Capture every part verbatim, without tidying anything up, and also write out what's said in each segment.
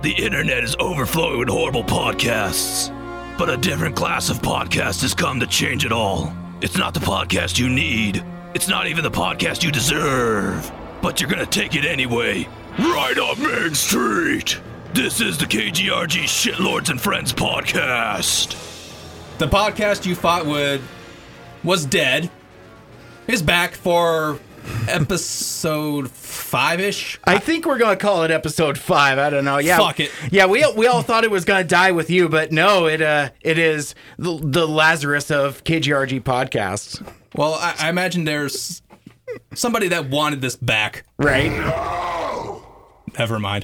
The internet is overflowing with horrible podcasts, but a different class of podcast has come to change it all. It's not the podcast you need. It's not even the podcast you deserve. But you're gonna take it anyway, right up Main Street. This is the K G R G Shitlords and Friends podcast. The podcast you thought would was dead is back for episode five-ish. I think we're going to call it episode five. I don't know. Yeah. Fuck it. Yeah, we we all thought it was going to die with you, but no, it uh it is the, the Lazarus of K G R G podcasts. Well, I, I imagine there's somebody that wanted this back. Right? Never mind.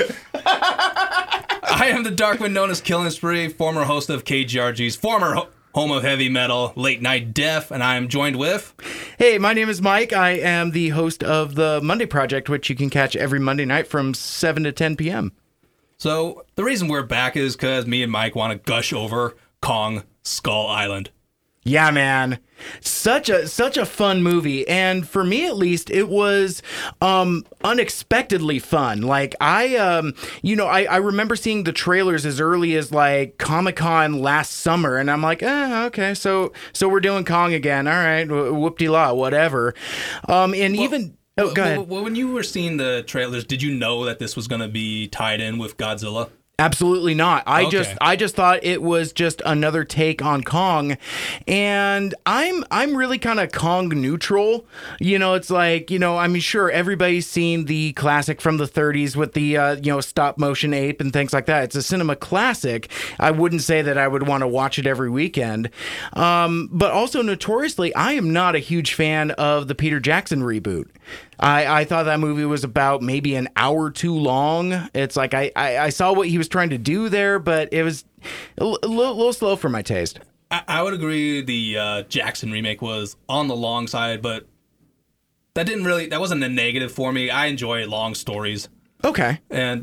I am the Darkwind known as Killing Spree, former host of K G R G's former ho- home of heavy metal, Late Night Death, and I am joined with... Hey, my name is Mike. I am the host of the Monday Project, which you can catch every Monday night from seven to ten p.m. So, the reason we're back is because me and Mike want to gush over Kong Skull Island. Yeah, man. Such a such a fun movie, and for me at least, it was um, unexpectedly fun. Like I, um, you know, I, I remember seeing the trailers as early as like Comic-Con last summer, and I'm like, eh, okay, so so we're doing Kong again. All right, whoop-de-la, whatever. Um, and well, even oh, go ahead. Well, when you were seeing the trailers, did you know that this was going to be tied in with Godzilla? Absolutely not. I okay. just I just thought it was just another take on Kong, and I'm I'm really kind of Kong neutral. You know, it's like, you know, I mean, sure, everybody's seen the classic from the thirties with the uh, you know, stop motion ape and things like that. It's a cinema classic. I wouldn't say that I would want to watch it every weekend, um, but also notoriously, I am not a huge fan of the Peter Jackson reboot. I, I thought that movie was about maybe an hour too long. It's like I, I, I saw what he was trying to do there, but it was a, l- a little, little slow for my taste. I, I would agree the uh, Jackson remake was on the long side, but that didn't really, that wasn't a negative for me. I enjoy long stories. Okay. And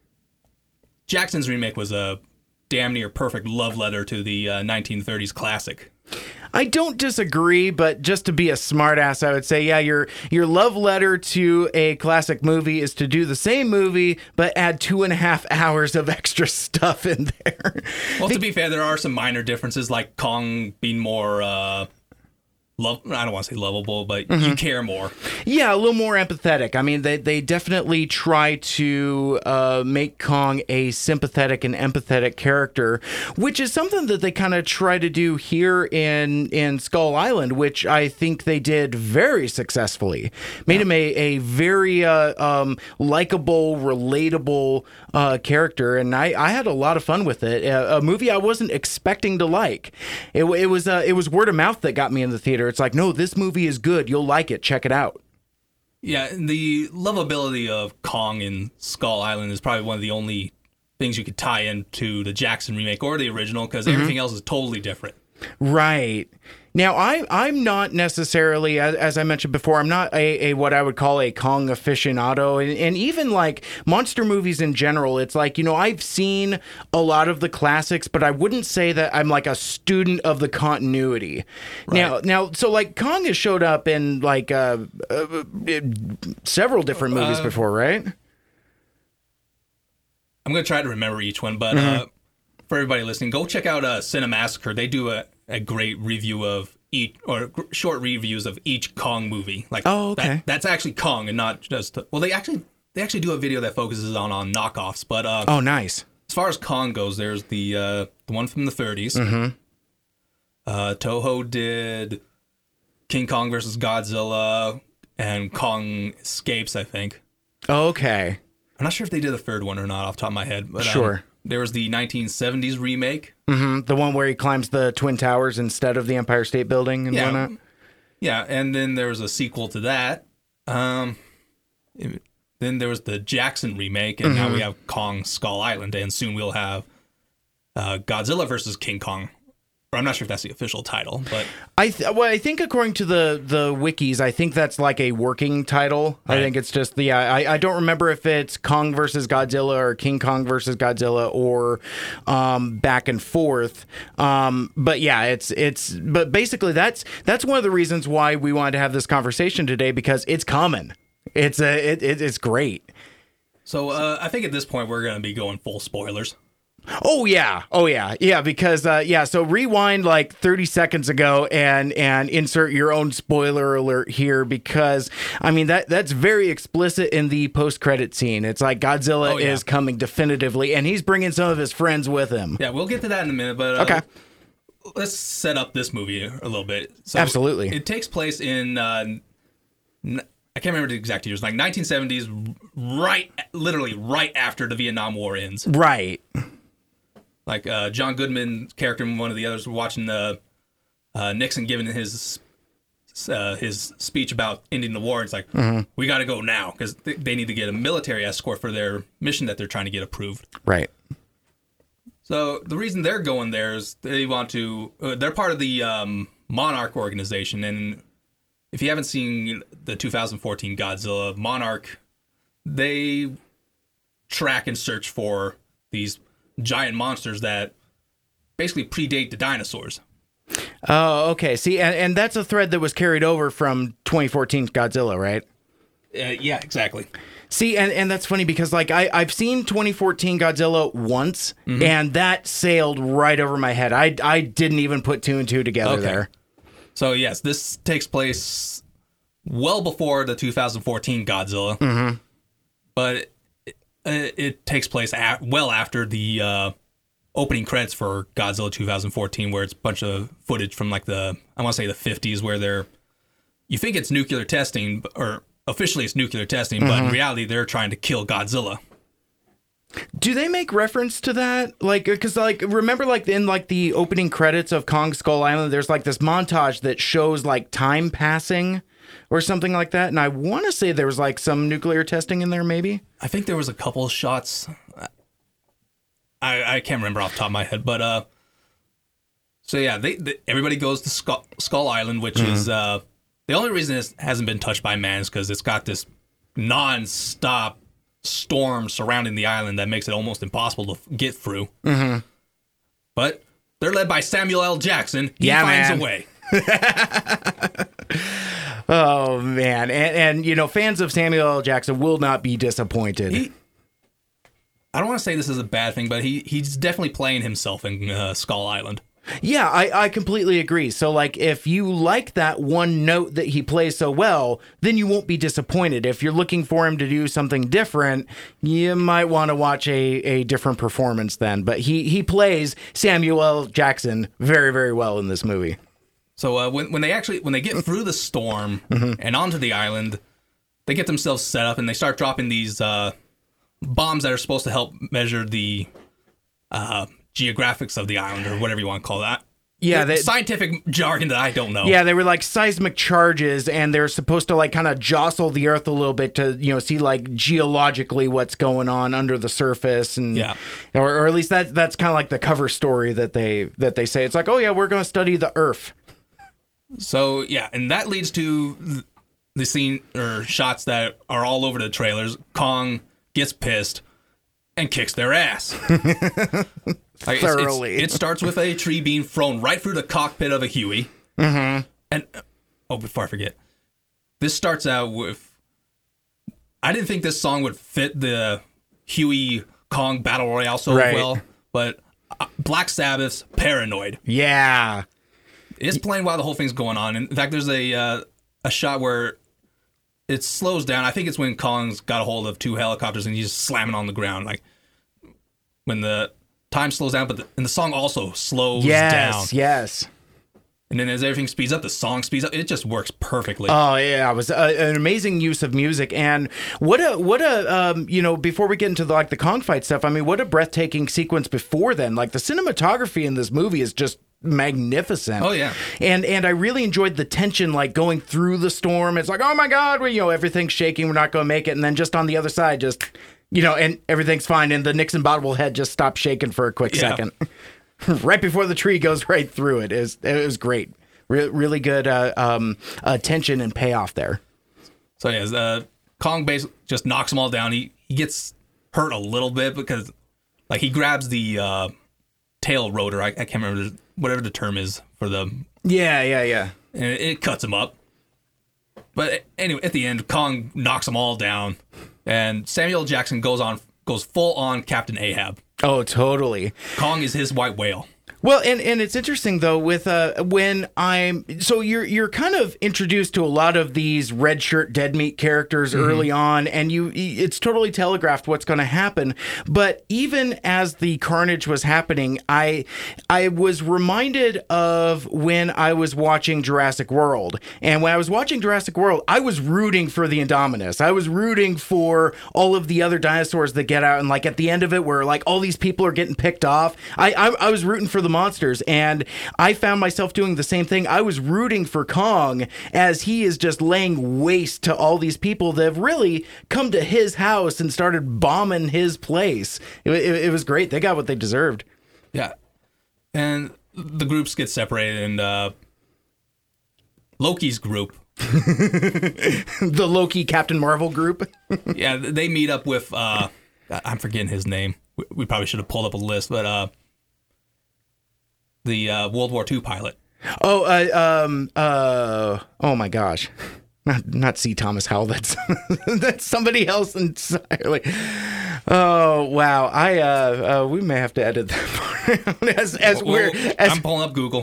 Jackson's remake was a damn near perfect love letter to the uh, nineteen thirties classic. I don't disagree, but just to be a smartass, I would say, yeah, your your love letter to a classic movie is to do the same movie, but add two and a half hours of extra stuff in there. Well, to be fair, there are some minor differences, like Kong being more... Uh, Love, I don't want to say lovable, but mm-hmm. you care more. Yeah, a little more empathetic. I mean, they, they definitely try to uh, make Kong a sympathetic and empathetic character, which is something that they kind of try to do here in, in Skull Island, which I think they did very successfully. Made yeah. him a, a very uh, um, likable, relatable uh, character, and I, I had a lot of fun with it. A, a movie I wasn't expecting to like. It, it was uh, it was word of mouth that got me in the theater. It's like, no, this movie is good. You'll like it. Check it out. Yeah, the lovability of Kong in Skull Island is probably one of the only things you could tie into the Jackson remake or the original, because mm-hmm. everything else is totally different. Right. Now, I, I'm not necessarily, as, as I mentioned before, I'm not a, a what I would call a Kong aficionado. And, and even like monster movies in general, it's like, you know, I've seen a lot of the classics, but I wouldn't say that I'm like a student of the continuity. Right. Now, now, so like Kong has showed up in like uh, uh, several different movies uh, before, right? I'm going to try to remember each one, but mm-hmm. uh, for everybody listening, go check out uh, Cinemassacre. They do a a great review of each, or short reviews of each Kong movie. Like, oh, okay. That, that's actually Kong and not just, well, they actually, they actually do a video that focuses on, on knockoffs, but, uh, oh, nice. As far as Kong goes, there's the, uh, the one from the thirties. Mm-hmm. Uh, Toho did King Kong versus Godzilla and Kong Escapes, I think. Okay. I'm not sure if they did the third one or not off the top of my head, but, sure. Um, there was the nineteen seventies remake. Mm-hmm. The one where he climbs the Twin Towers instead of the Empire State Building and yeah. whatnot. Yeah, and then there was a sequel to that. Um, it, then there was the Jackson remake, and mm-hmm. now we have Kong Skull Island, and soon we'll have uh, Godzilla versus King Kong. Or I'm not sure if that's the official title, but I th- well, I think according to the, the wikis, I think that's like a working title. Right. I think it's just the yeah. I, I don't remember if it's Kong versus Godzilla or King Kong versus Godzilla or um, back and forth. Um, but yeah, it's it's but basically that's that's one of the reasons why we wanted to have this conversation today, because it's coming. It's a it, it it's great. So uh, I think at this point we're going to be going full spoilers. Oh yeah, oh yeah, yeah. Because uh, yeah, so rewind like thirty seconds ago and and insert your own spoiler alert here because I mean that that's very explicit in the post credit scene. It's like Godzilla Oh, yeah. is coming definitively, and he's bringing some of his friends with him. Yeah, we'll get to that in a minute, but uh, Okay. let's set up this movie a little bit. So Absolutely. It takes place in uh, n- I can't remember the exact years, like nineteen seventies, right, literally right after the Vietnam War ends. Right. Like uh, John Goodman's character and one of the others were watching the uh, Nixon giving his uh, his speech about ending the war. It's like, Mm-hmm. we got to go now because th- they need to get a military escort for their mission that they're trying to get approved. Right. So the reason they're going there is they want to. Uh, they're part of the um, Monarch organization, and if you haven't seen the two thousand fourteen Godzilla, Monarch, they track and search for these giant monsters that basically predate the dinosaurs. Oh, okay. See, and, and that's a thread that was carried over from twenty fourteen Godzilla, right? Uh, yeah, exactly. See, and, and that's funny because like I, I've seen twenty fourteen Godzilla once, Mm-hmm. and that sailed right over my head. I, I didn't even put two and two together Okay. there. So yes, this takes place well before the two thousand fourteen Godzilla, mm-hmm. but it, it, it takes place at, well after the uh, opening credits for Godzilla two thousand fourteen, where it's a bunch of footage from like the I want to say the fifties, where they're you think it's nuclear testing, or officially it's nuclear testing, but in reality they're trying to kill Godzilla. Do they make reference to that? Like, because like remember, like in like the opening credits of Kong Skull Island, there's like this montage that shows like time passing or something like that, and I want to say there was like some nuclear testing in there, maybe. I think there was a couple of shots. I I can't remember off the top of my head, but uh, so yeah, they, they everybody goes to Skull, Skull Island, which is uh, the only reason it hasn't been touched by man is because it's got this non-stop storm surrounding the island that makes it almost impossible to f- get through. Mm-hmm. But they're led by Samuel L. Jackson. He Yeah, finds man. a way. Oh man, and and you know, fans of Samuel L. Jackson will not be disappointed. He, I don't want to say this is a bad thing, but he he's definitely playing himself in uh, Skull Island. Yeah, I, I completely agree. So, like, if you like that one note that he plays so well, then you won't be disappointed. If you're looking for him to do something different, you might want to watch a, a different performance then. But he, he plays Samuel L. Jackson very, very well in this movie. So uh, when when they actually when they get through the storm and onto the island, they get themselves set up and they start dropping these uh, bombs that are supposed to help measure the uh, geographics of the island, or whatever you want to call that. Yeah, they, Scientific jargon that I don't know. yeah, they were like seismic charges, and they're supposed to like kind of jostle the earth a little bit to, you know, see like geologically what's going on under the surface, and Yeah. or, or at least that that's kind of like the cover story that they that they say. It's like, oh yeah, we're going to study the earth. So yeah, and that leads to th- the scene or shots that are all over the trailers. Kong gets pissed and kicks their ass. Like, it's- it's- Thoroughly. it starts with a tree being thrown right through the cockpit of a Huey. Mm-hmm. And oh, before I forget, this starts out with. I didn't think this song would fit the Huey Kong battle royale so Right. well, but uh, Black Sabbath's "Paranoid." Yeah. It's playing while the whole thing's going on. In fact, there's a uh, a shot where it slows down. I think it's when Kong's got a hold of two helicopters and he's just slamming on the ground. Like when the time slows down, but the, and the song also slows Yes, down. yes. And then as everything speeds up, the song speeds up. It just works perfectly. Oh yeah, it was uh, an amazing use of music, and what a what a um, you know, before we get into the, like the Kong fight stuff, I mean, what a breathtaking sequence before then. Like the cinematography in this movie is just magnificent. Oh, yeah. and and I really enjoyed the tension, like going through the storm. It's like, oh my god, we you know everything's shaking, we're not going to make it, and then just on the other side, just you know, and everything's fine, and the Nixon bobblehead just stops shaking for a quick Yeah. second. Right before the tree goes right through it. It was, it was great. Re- really good uh, um, uh, tension and payoff there. So yeah, uh, Kong basically just knocks them all down. He he gets hurt a little bit because like he grabs the uh, tail rotor. I, I can't remember whatever the term is for the, Yeah, yeah, yeah. and it, it cuts him up. But anyway, at the end, Kong knocks them all down, And Samuel L. Jackson goes on goes full on Captain Ahab. Oh, totally. Kong is his white whale. Well, and, and it's interesting though with uh when I'm so you're you're kind of introduced to a lot of these red shirt dead meat characters mm-hmm. early on, and you it's totally telegraphed what's going to happen. But even as the carnage was happening, I I was reminded of when I was watching Jurassic World, and when I was watching Jurassic World, I was rooting for the Indominus. I was rooting for all of the other dinosaurs that get out, and like at the end of it, where like all these people are getting picked off, I I, I was rooting for the monsters, and I found myself doing the same thing. I was rooting for Kong as he is just laying waste to all these people that have really come to his house and started bombing his place. It, it, it was great. They got what they deserved. Yeah. And the groups get separated, and uh, Loki's group. The Loki Captain Marvel group. Yeah, they meet up with, uh, I'm forgetting his name. We, we probably should have pulled up a list, but uh, the uh, World War Two pilot. Oh, uh, um, uh, oh my gosh. Not, not C. Thomas Howell. That's, that's somebody else entirely. Oh, wow. I, uh, uh, we may have to edit that part as, as well, we're, well, as, I'm pulling up Google.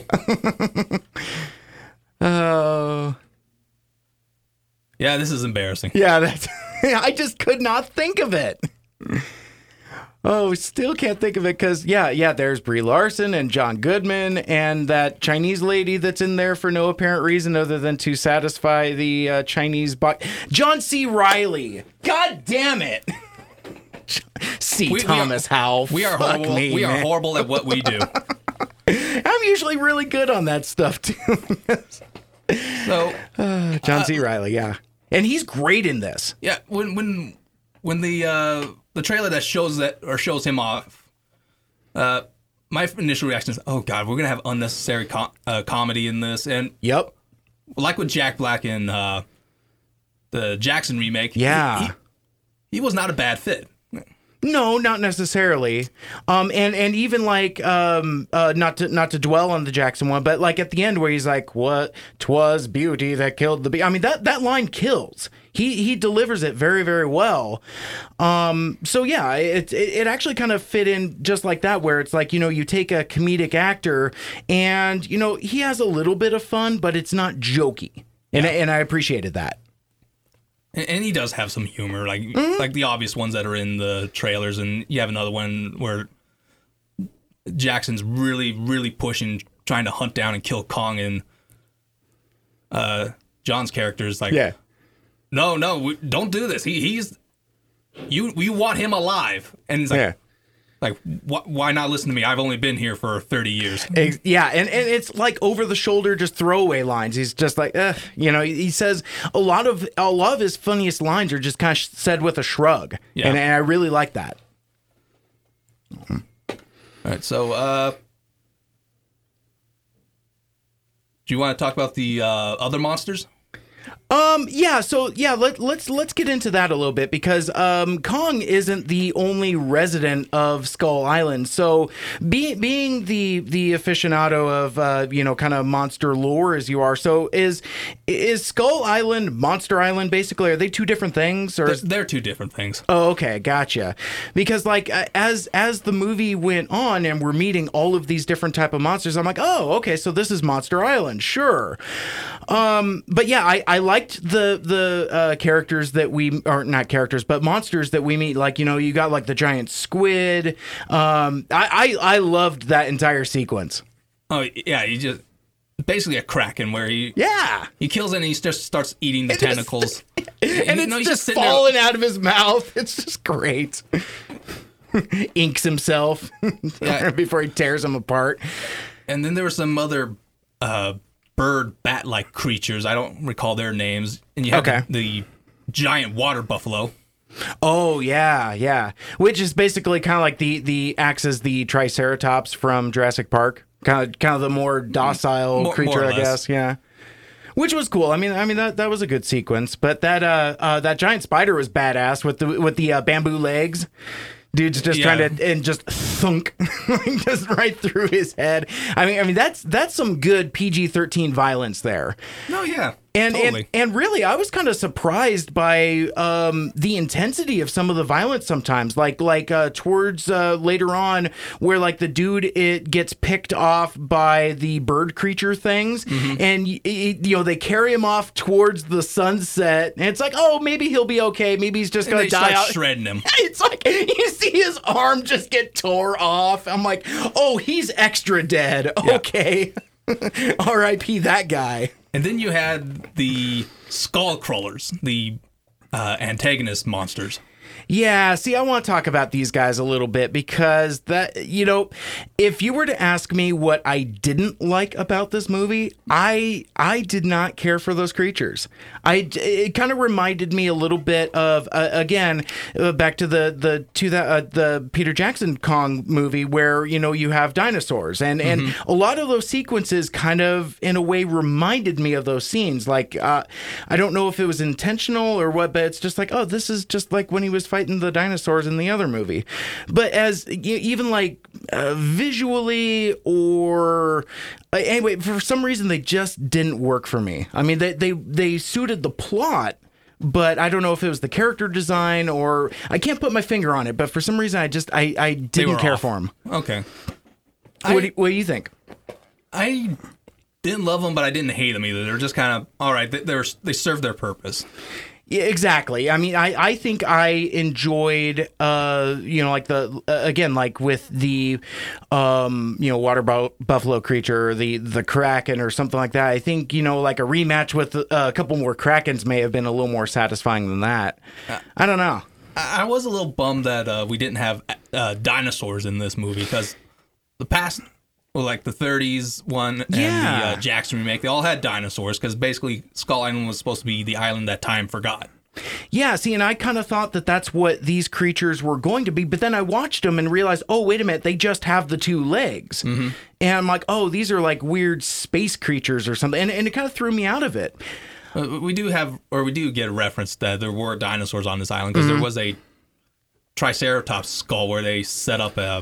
Oh, uh, yeah, this is embarrassing. Yeah, that's, I just could not think of it. Oh, still can't think of it because, yeah, yeah, there's Brie Larson and John Goodman and that Chinese lady that's in there for no apparent reason other than to satisfy the uh, Chinese buck. John C. Reilly. God damn it. C. We, Thomas we are, Howell. We are Fuck horrible. me, we man. are horrible at what we do. I'm usually really good on that stuff, too. So, uh, John uh, C. Reilly, yeah. And he's great in this. Yeah, when when when the uh, the trailer that shows that or shows him off, uh, my initial reaction is, "Oh God, we're gonna have unnecessary com- uh, comedy in this." And yep, like with Jack Black in uh, the Jackson remake, yeah, he, he, he was not a bad fit. No, not necessarily. Um, and, and even like, um, uh, not to, not to dwell on the Jackson one, but like at the end where he's like, what, 'twas beauty that killed the bee. I mean, that, that line kills. He, he delivers it very, very well. Um, so yeah, it, it, it actually kind of fit in just like that, where it's like, you know, you take a comedic actor and, you know, he has a little bit of fun, but it's not jokey. And, Yeah. and I appreciated that. And he does have some humor, like Mm-hmm. like the obvious ones that are in the trailers, and you have another one where Jackson's really, really pushing, trying to hunt down and kill Kong, and uh, John's character is like, Yeah. no, no, we, don't do this. He, he's you, you want him alive, and he's like, Yeah. like, wh- why not listen to me? I've only been here for thirty years. Ex- Yeah, and, and it's like over the shoulder, just throwaway lines. He's just like, eh, you know, he, he says a lot of a lot of his funniest lines are just kind of said with a shrug, Yeah. and, and I really like that. All right, so uh, do you want to talk about the uh, other monsters? Um, yeah, so yeah, let, let's let's get into that a little bit because um, Kong isn't the only resident of Skull Island. So, being being the the aficionado of uh, you know kind of monster lore as you are, so is is Skull Island Monster Island basically? Are they two different things, or They're, is, they're two different things. Oh, okay, gotcha. Because like uh, as as the movie went on and we're meeting all of these different type of monsters, I'm like, oh, okay, so this is Monster Island, sure. Um, but yeah, I, I liked the the uh, characters that we or not characters, but monsters that we meet. Like you know, you got like the giant squid. Um, I I, I loved that entire sequence. Oh yeah, he just basically a kraken where he Yeah. he kills it and he just starts eating the It is- tentacles, And you it's know, he's just sitting there- falling out of his mouth. It's just great. Inks himself Yeah. before he tears him apart. And then there were some other uh, bird bat-like creatures. I don't recall their names. And you have Okay. the, the giant water buffalo. Oh yeah, yeah. Which is basically kind of like the the acts as the Triceratops from Jurassic Park. Kind of kind of the more docile More- creature, more or I less. guess. Yeah. Which was cool. I mean, I mean that that was a good sequence. But that uh, uh that giant spider was badass with the with the uh, bamboo legs. Dude's just Yeah. trying to and just thunk just right through his head. I mean, I mean that's that's some good P G thirteen violence there. No, yeah. And, Totally. and and really, I was kind of surprised by um, the intensity of some of the violence sometimes. Like like uh, towards uh, later on, where like the dude it gets picked off by the bird creature things, Mm-hmm. and y- y- you know they carry him off towards the sunset, and it's like, oh, maybe he'll be okay. Maybe he's just And gonna they die start out. shredding him. It's like you see his arm just get tore off. I'm like, oh, he's extra dead. Yeah. Okay. R I P that guy. And then you had the skull crawlers, the uh, antagonist monsters. Yeah, see, I want to talk about these guys a little bit because that, you know, if you were to ask me what I didn't like about this movie, I I did not care for those creatures. I it kind of reminded me a little bit of uh, again uh, back to the the to the uh, the Peter Jackson Kong movie where you know you have dinosaurs and and a lot of those sequences kind of in a way reminded me of those scenes. Like uh, I don't know if it was intentional or what, but it's just like, oh, this is just like when he was fighting the dinosaurs in the other movie. But as y- even like uh, visually or uh, anyway, for some reason they just didn't work for me. I mean, they they they suited the plot, but I don't know if it was the character design or I can't put my finger on it. But for some reason, I just I I They didn't were care off. for them. Okay. What, I- do, what do you think? I didn't love them, but I didn't hate them either. They're just kind of, all right, they, they're, they serve their purpose. Yeah, exactly. I mean, I, I think I enjoyed, uh, you know, like the, uh, again, like with the, um, you know, water bu- buffalo creature, or the, the Kraken or something like that. I think, you know, like a rematch with uh, a couple more Krakens may have been a little more satisfying than that. I don't know. I, I was a little bummed that uh, we didn't have uh, dinosaurs in this movie because the past, well, like the thirties one and Yeah. the uh, Jackson remake, they all had dinosaurs because basically Skull Island was supposed to be the island that time forgot. Yeah, see, and I kind of thought that that's what these creatures were going to be, but then I watched them and realized, oh, wait a minute, they just have the two legs. And I'm like, oh, these are like weird space creatures or something. And, and it kind of threw me out of it. Uh, We do have, or we do get a reference that there were dinosaurs on this island because there was a Triceratops skull where they set up a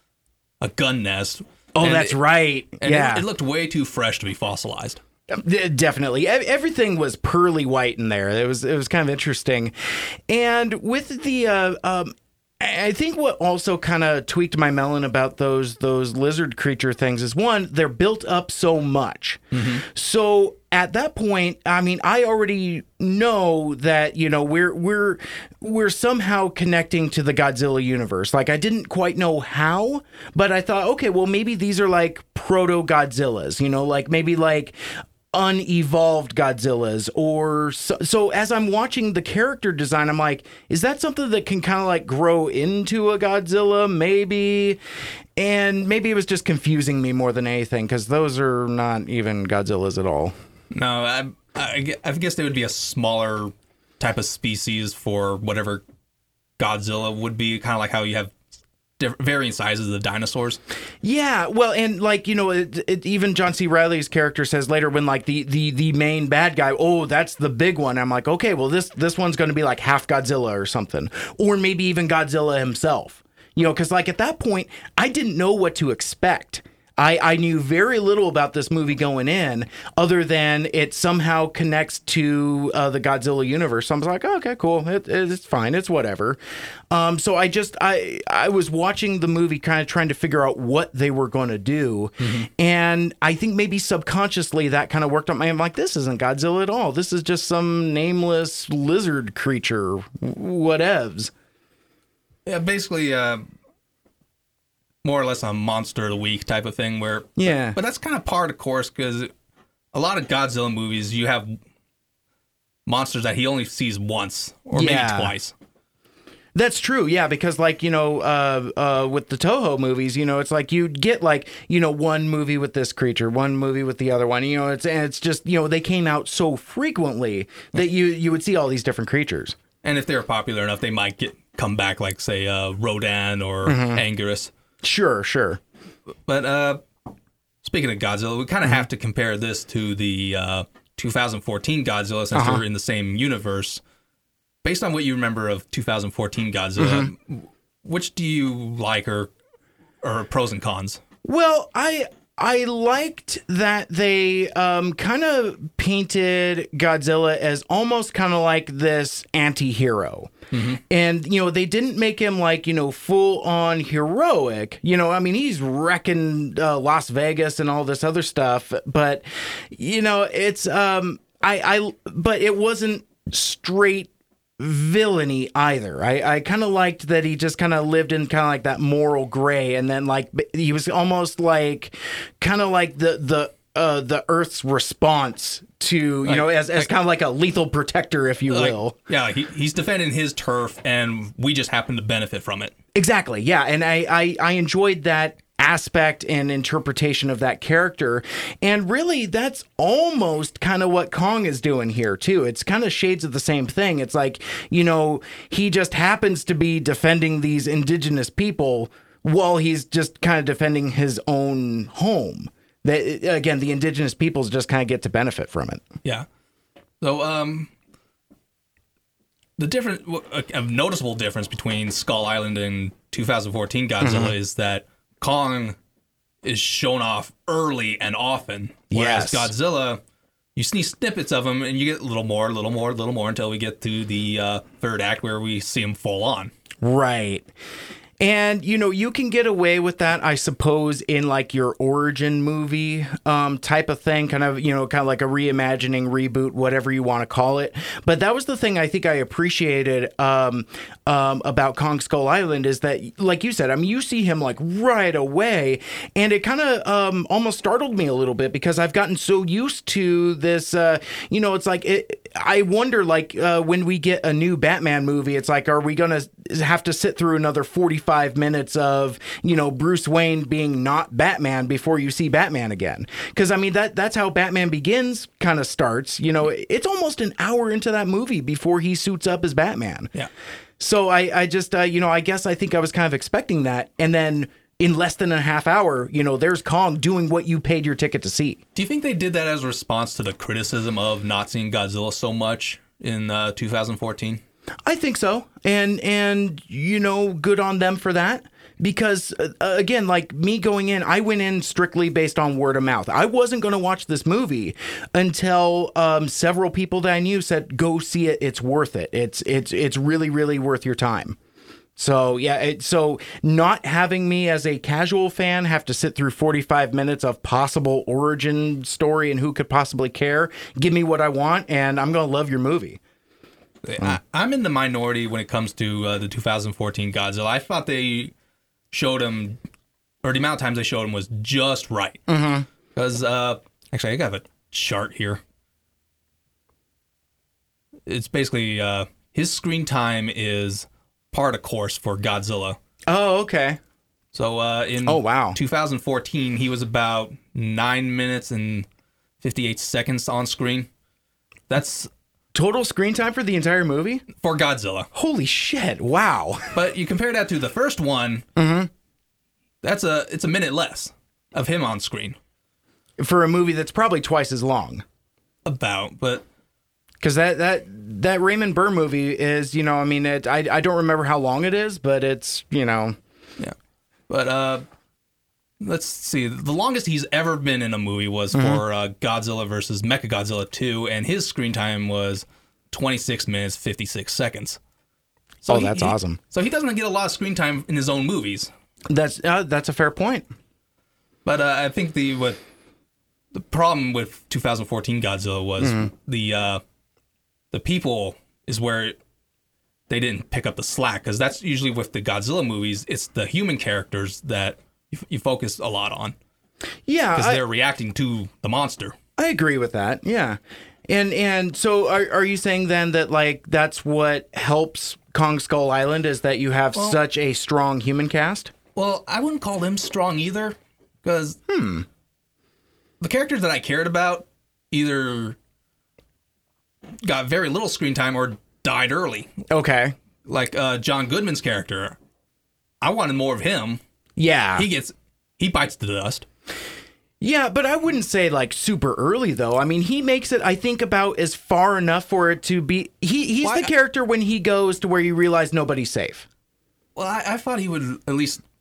a gun nest. Oh, And that's it- right. And yeah. it, it looked way too fresh to be fossilized. D- Definitely, E- everything was pearly white in there. It was it was kind of interesting, and with the uh, um, I think what also kind of tweaked my melon about those those lizard creature things is one, they're built up so much. So at that point, I mean, I already know that you know we're we're we're somehow connecting to the Godzilla universe. Like I didn't quite know how, but I thought, okay, well maybe these are like proto Godzillas. You know, like maybe like unevolved Godzillas or so, so as I'm watching the character design, I'm like, is that something that can kind of like grow into a Godzilla maybe? And maybe it was just confusing me more than anything because those are not even Godzillas at all. No, I, I, gue- I guess they would be a smaller type of species for whatever Godzilla would be, kind of like how you have different varying sizes of the dinosaurs. Yeah, well, and like you know, it, it, even John C. Reilly's character says later when like the the the main bad guy, oh, that's the big one. I'm like, okay, well this this one's going to be like half Godzilla or something, or maybe even Godzilla himself. You know, because like at that point, I didn't know what to expect. I, I knew very little about this movie going in, other than it somehow connects to uh, the Godzilla universe. So I was like, oh, okay, cool, it, it's fine, it's whatever. Um, so I just I I was watching the movie, kind of trying to figure out what they were going to do, and I think maybe subconsciously that kind of worked on my. I'm like, this isn't Godzilla at all. This is just some nameless lizard creature, whatevs. Yeah, basically, uh, more or less a monster of the week type of thing. Where Yeah. but that's kind of par of the course because a lot of Godzilla movies, you have monsters that he only sees once or Yeah. maybe twice. That's true, yeah, because like, you know, uh, uh, with the Toho movies, you know, it's like you'd get like, you know, one movie with this creature, one movie with the other one, you know, it's and it's just, you know, they came out so frequently that you you would see all these different creatures. And if they were popular enough, they might get come back, like say uh, Rodan or Anguirus. Sure, sure. But uh, speaking of Godzilla, we kind of have to compare this to the uh, two thousand fourteen Godzilla since Uh-huh. they're in the same universe. Based on what you remember of two thousand fourteen Godzilla, which do you like, or or pros and cons? Well, I I liked that they um, kind of painted Godzilla as almost kind of like this anti-hero. Mm-hmm. And, you know, they didn't make him like, you know, full on heroic. You know, I mean, he's wrecking uh, Las Vegas and all this other stuff. But, you know, it's, um, I, I, but it wasn't straight villainy either. I, I kind of liked that he just kind of lived in kind of like that moral gray, and then like he was almost like kind of like the the uh, the Earth's response to you like, know as as like, kind of like a lethal protector, if you like, will. Yeah, he, he's defending his turf, and we just happen to benefit from it. Exactly. Yeah, and I I, I enjoyed that aspect and interpretation of that character, and really that's almost kind of what Kong is doing here too. It's kind of shades of the same thing. It's like, you know, he just happens to be defending these indigenous people while he's just kind of defending his own home. That again, the indigenous peoples just kind of get to benefit from it. Yeah. So um the different a, a noticeable difference between Skull Island and two thousand fourteen Godzilla mm-hmm. is that Kong is shown off early and often, whereas yes. Godzilla, you see snippets of him and you get a little more, a little more, a little more until we get to the uh, third act where we see him full on. Right. And, you know, you can get away with that, I suppose, in like your origin movie um, type of thing, kind of, you know, kind of like a reimagining, reboot, whatever you want to call it. But that was the thing I think I appreciated um, um, about Kong Skull Island is that, like you said, I mean, you see him like right away. And it kind of um, almost startled me a little bit because I've gotten so used to this, uh, you know, it's like, it, I wonder, like, uh, when we get a new Batman movie, it's like, are we going to have to sit through another forty-five minutes of, you know, Bruce Wayne being not Batman before you see Batman again? Because, I mean, that that's how Batman Begins kind of starts. You know, it's almost an hour into that movie before he suits up as Batman. Yeah. So I, I just, uh, you know, I guess I think I was kind of expecting that. And then in less than a half hour, you know, there's Kong doing what you paid your ticket to see. Do you think they did that as a response to the criticism of not seeing Godzilla so much in uh, two thousand fourteen? I think so. And, and you know, good on them for that. Because, uh, again, like me going in, I went in strictly based on word of mouth. I wasn't going to watch this movie until um, several people that I knew said, go see it. It's worth it. It's it's it's really, really worth your time. So, yeah, it, so not having me as a casual fan have to sit through forty-five minutes of possible origin story and who could possibly care, give me what I want, and I'm going to love your movie. I, I'm in the minority when it comes to uh, the two thousand fourteen Godzilla. I thought they showed him, or the amount of times they showed him was just right. Because, mm-hmm. uh, actually, I got a chart here. It's basically, uh, his screen time is par the course for Godzilla. Oh, okay. So, uh, in oh, wow. two thousand fourteen, he was about nine minutes and fifty-eight seconds on screen. That's total screen time for the entire movie? For Godzilla. Holy shit, wow. But you compare that to the first one, mm-hmm. that's a it's a minute less of him on screen. For a movie that's probably twice as long. About, but... Because that, that, that Raymond Burr movie is, you know, I mean, it, I, I don't remember how long it is, but it's, you know... Yeah. But, uh... let's see. The longest he's ever been in a movie was mm-hmm. for uh, Godzilla versus Mechagodzilla two, and his screen time was twenty-six minutes, fifty-six seconds. So oh, he, that's he, awesome. So he doesn't get a lot of screen time in his own movies. That's uh, that's a fair point. But uh, I think the what the problem with two thousand fourteen Godzilla was mm-hmm. the uh, the people is where they didn't pick up the slack, because that's usually with the Godzilla movies. It's the human characters that You, you focus a lot on. Yeah. Because they're reacting to the monster. I agree with that. Yeah. And and so are are you saying then that, like, that's what helps Kong Skull Island is that you have well, such a strong human cast? Well, I wouldn't call them strong either. Because hmm. the characters that I cared about either got very little screen time or died early. Okay. Like uh, John Goodman's character. I wanted more of him. Yeah. He gets, he bites the dust. Yeah, but I wouldn't say like super early though. I mean, he makes it, I think, about as far enough for it to be, he he's well, the I, character when he goes to where you realize nobody's safe. Well, I, I thought he would at least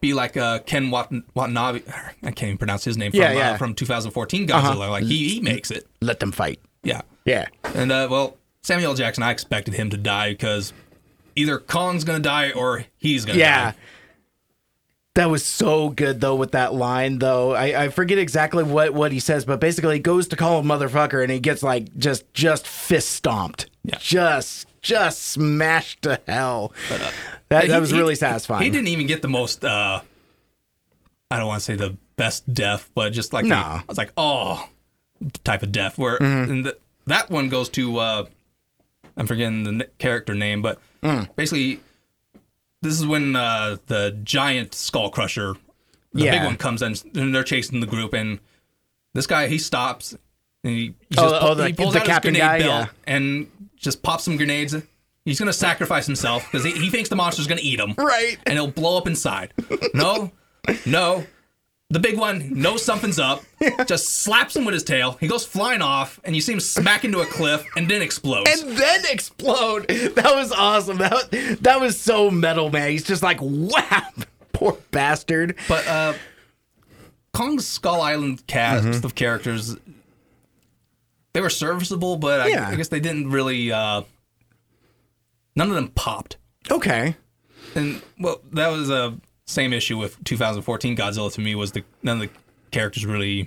be like uh, Ken Wat- Watanabe. I can't even pronounce his name from Yeah, yeah. Uh, from twenty fourteen Godzilla. Uh-huh. Like he he makes it. Let them fight. Yeah. Yeah. And uh, well, Samuel L. Jackson, I expected him to die because either Kong's gonna die or he's gonna Yeah. die. That was so good though with that line though. I, I forget exactly what, what he says, but basically he goes to call him motherfucker and he gets like just just fist stomped. Yeah. Just just smashed to hell. But, uh, that he- that was he- really satisfying. He didn't even get the most. Uh, I don't want to say the best death, but just like No. the, I was like, oh, type of death. Where Mm-hmm. and the, that one goes to uh, I'm forgetting the n- character name, but Mm. basically, this is when uh, the giant skull crusher, the Yeah. big one, comes in, and they're chasing the group, and this guy he stops, and he, he Oh, just oh, pull- the- he pulls the out his captain grenade guy, belt yeah. and just pops some grenades. He's gonna sacrifice himself because he, he thinks the monster's gonna eat him, Right. and he'll blow up inside. No, no. The big one knows something's up, just slaps him with his tail. He goes flying off, and you see him smack into a cliff, and then explodes. And then explode. That was awesome. That was, that was so metal, man. He's just like, whap. Poor bastard. but uh, Kong's Skull Island cast Mm-hmm. of characters, they were serviceable, but I, Yeah. I guess they didn't really. Uh, none of them popped. Okay. And well, that was a same issue with two thousand fourteen Godzilla. To me, was the none of the characters really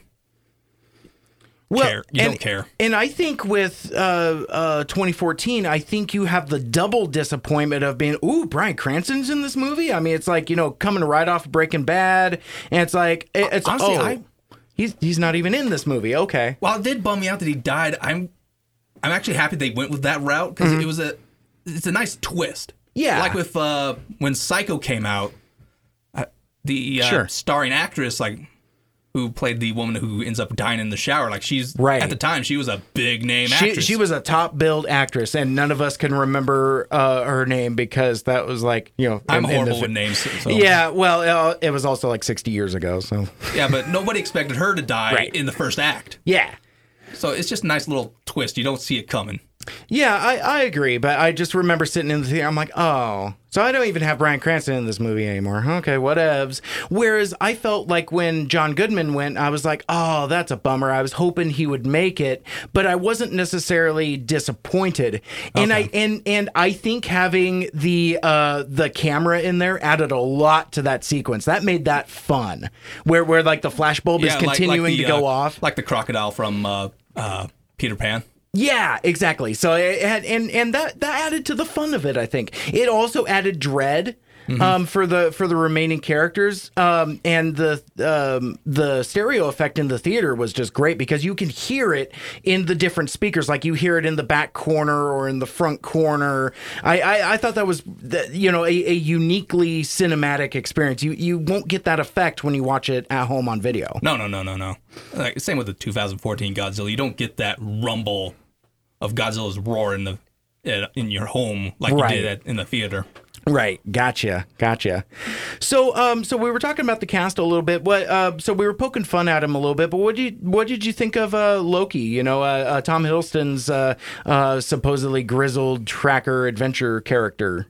care. You and, don't care. And I think with uh, uh, twenty fourteen, I think you have the double disappointment of being, ooh, Bryan Cranston's in this movie. I mean, it's like, you know, coming right off Breaking Bad, and it's like, it- it's Honestly, oh, I- he's he's not even in this movie. Okay. While it did bum me out that he died, I'm I'm actually happy they went with that route because it was a it's a nice twist. Yeah. like with uh, when Psycho came out, uh, the uh, Sure. starring actress like who played the woman who ends up dying in the shower. Like she's Right. at the time she was a big name She, actress. she was a top billed actress, and none of us can remember uh, her name because that was like, you know, I'm in- in the horrible fi- with names. So. Yeah, well, uh, it was also like sixty years ago, so yeah, but nobody expected her to die Right. in the first act. yeah. So it's just a nice little twist. You don't see it coming. Yeah, I, I agree, but I just remember sitting in the theater. I'm like, oh, so I don't even have Bryan Cranston in this movie anymore. Okay, whatevs. Whereas I felt like when John Goodman went, I was like, oh, that's a bummer. I was hoping he would make it, but I wasn't necessarily disappointed. And I and and I think having the uh, the camera in there added a lot to that sequence. That made that fun, where where like the flashbulb is Yeah, like- like continuing the, to go uh, off. like the crocodile from uh, uh, Peter Pan. Yeah, exactly. So it had, and and that that added to the fun of it. I think it also added dread um, for the for the remaining characters, um, and the um, the stereo effect in the theater was just great because you can hear it in the different speakers. Like you hear it in the back corner or in the front corner. I I, I thought that was the, you know a, a uniquely cinematic experience. You you won't get that effect when you watch it at home on video. No, no, no, no, no. Like, same with the two thousand fourteen Godzilla. You don't get that rumble of Godzilla's roar in the in- in your home like Right. you did at, in the theater. Right, gotcha, gotcha. So, um, so we were talking about the cast a little bit. What, uh, so we were poking fun at him a little bit. But what did you, what did you think of uh, Loki? You know, uh, uh, Tom Hiddleston's uh, uh, supposedly grizzled tracker adventure character.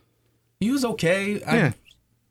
He was okay. I, Yeah.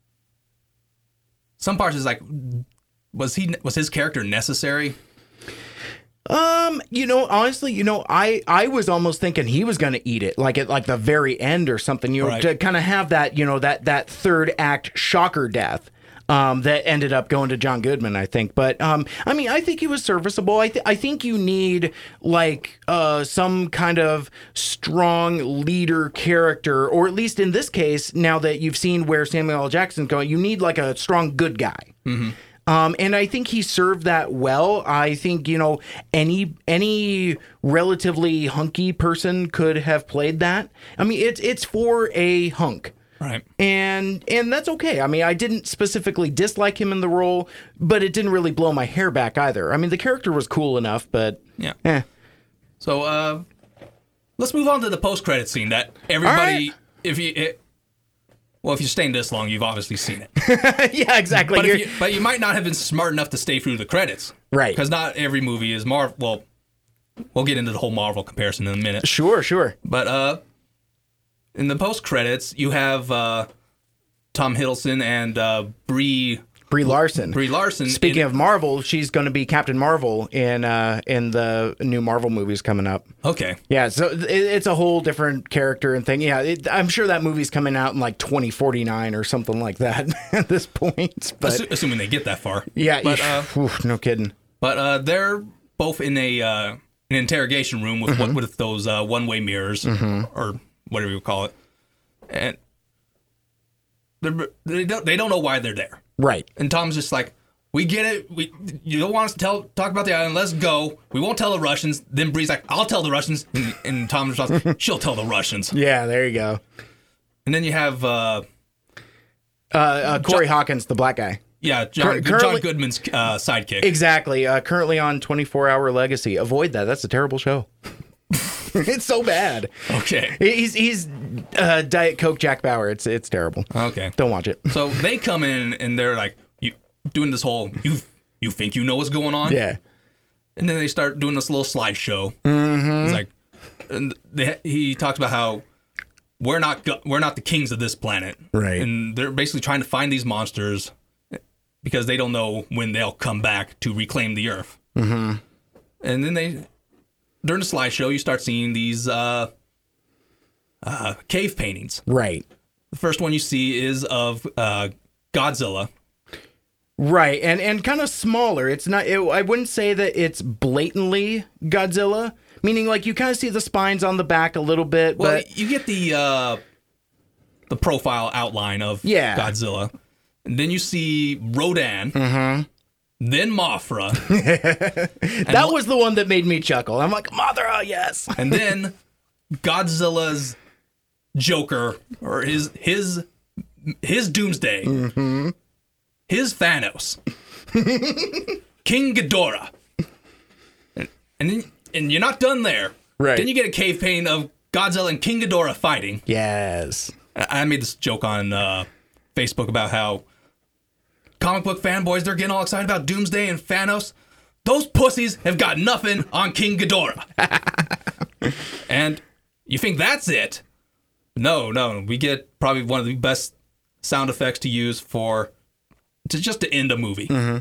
Some parts is like, was he was his character necessary? Um, you know, honestly, you know, I I was almost thinking he was going to eat it, like at like the very end or something. You know, Right. to kind of have that, you know, that that third act shocker death. Um, that ended up going to John Goodman, I think. But um, I mean, I think he was serviceable. I th- I think you need like uh some kind of strong leader character, or at least in this case, now that you've seen where Samuel L. Jackson's going, you need like a strong good guy. Um, and I think he served that well. I think, you know, any any relatively hunky person could have played that. I mean, it's it's for a hunk. Right. And and that's okay. I mean, I didn't specifically dislike him in the role, but it didn't really blow my hair back either. I mean, the character was cool enough, but Yeah. eh. So uh, let's move on to the post credit scene that everybody, All right. if you, it, well, if you're staying this long, you've obviously seen it. Yeah, exactly. But, if You're- you, but you might not have been smart enough to stay through the credits. Right. Because not every movie is Marvel. Well, we'll get into the whole Marvel comparison in a minute. Sure, sure. But uh, in the post credits, you have uh, Tom Hiddleston and uh, Brie Brie Larson. Brie Larson. Speaking in, of Marvel, she's going to be Captain Marvel in uh, in the new Marvel movies coming up. Okay. Yeah, so it, it's a whole different character and thing. Yeah, it, I'm sure that movie's coming out in like twenty forty-nine or something like that at this point. But Assu- assuming they get that far. yeah, But, uh, oof, no kidding. but uh, they're both in a uh, an interrogation room with Mm-hmm. what with those uh, one way mirrors or whatever you call it, and they're- they don't they don't know why they're there. Right. And Tom's just like, we get it. We you don't want us to tell talk about the island. Let's go. We won't tell the Russians. Then Bree's like, I'll tell the Russians. And, and Tom's just like, she'll tell the Russians. Yeah, there you go. And then you have uh, Uh, uh, Corey Hawkins, the black guy. yeah John, Cur- John currently- Goodman's uh, sidekick. Exactly. Uh, currently on twenty-four hour Legacy. Avoid that. That's a terrible show. It's so bad. Okay. He's he's uh, Diet Coke Jack Bauer. It's it's terrible. Okay. Don't watch it. So they come in and they're like, you doing this whole you you think you know what's going on? Yeah. And then they start doing this little slideshow. Mm-hmm. It's like, and they, he talks about how we're not go- we're not the kings of this planet, Right. And they're basically trying to find these monsters because they don't know when they'll come back to reclaim the Earth. Mm-hmm. And then they, during the slideshow, you start seeing these uh, uh, cave paintings. Right. The first one you see is of uh, Godzilla. Right. And and kind of smaller. It's not. It, I wouldn't say that it's blatantly Godzilla. Meaning, like, you kind of see the spines on the back a little bit, Well, but you get the uh, the profile outline of Yeah. Godzilla, and then you see Rodan, Mm-hmm. then Mothra, that was the one that made me chuckle. I'm like, Mothra, yes. and then Godzilla's Joker or his his his Doomsday, Mm-hmm. his Thanos, King Ghidorah, and, and then and you're not done there. Right. Then you get a cave painting of Godzilla and King Ghidorah fighting. Yes. I I made this joke on uh, Facebook about how comic book fanboys, they're getting all excited about Doomsday and Thanos. Those pussies have got nothing on King Ghidorah. And you think that's it? No, no. We get probably one of the best sound effects to use for to just to end a movie. Mm-hmm.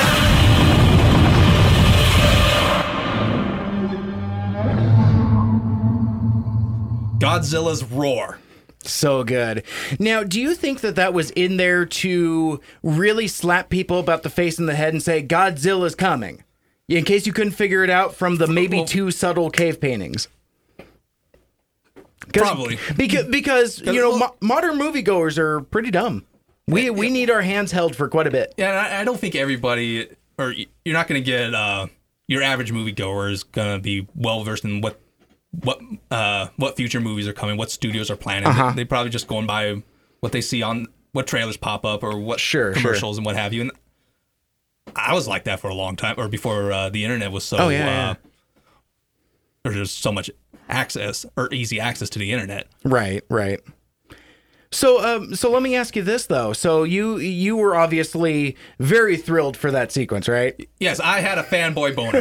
Godzilla's roar. So good. Now, do you think that that was in there to really slap people about the face and the head and say, Godzilla's coming? In case you couldn't figure it out from the maybe Well- two subtle cave paintings. 'Cause- Probably. Because, because you know, well- mo- modern moviegoers are pretty dumb. We, we need our hands held for quite a bit. Yeah, and I, I don't think everybody, or y- you're not going to get uh, your average moviegoer is going to be well versed in what what uh, what future movies are coming, what studios are planning. Uh-huh. They, they probably just going by what they see on what trailers pop up or what Sure, commercials sure. and what have you. And I was like that for a long time, or before uh, the internet was so. Oh, yeah, yeah. Uh, or there's so much access or easy access to the internet. Right, right. So, um, so let me ask you this though. So you you were obviously very thrilled for that sequence, right? Yes, I had a fanboy boner.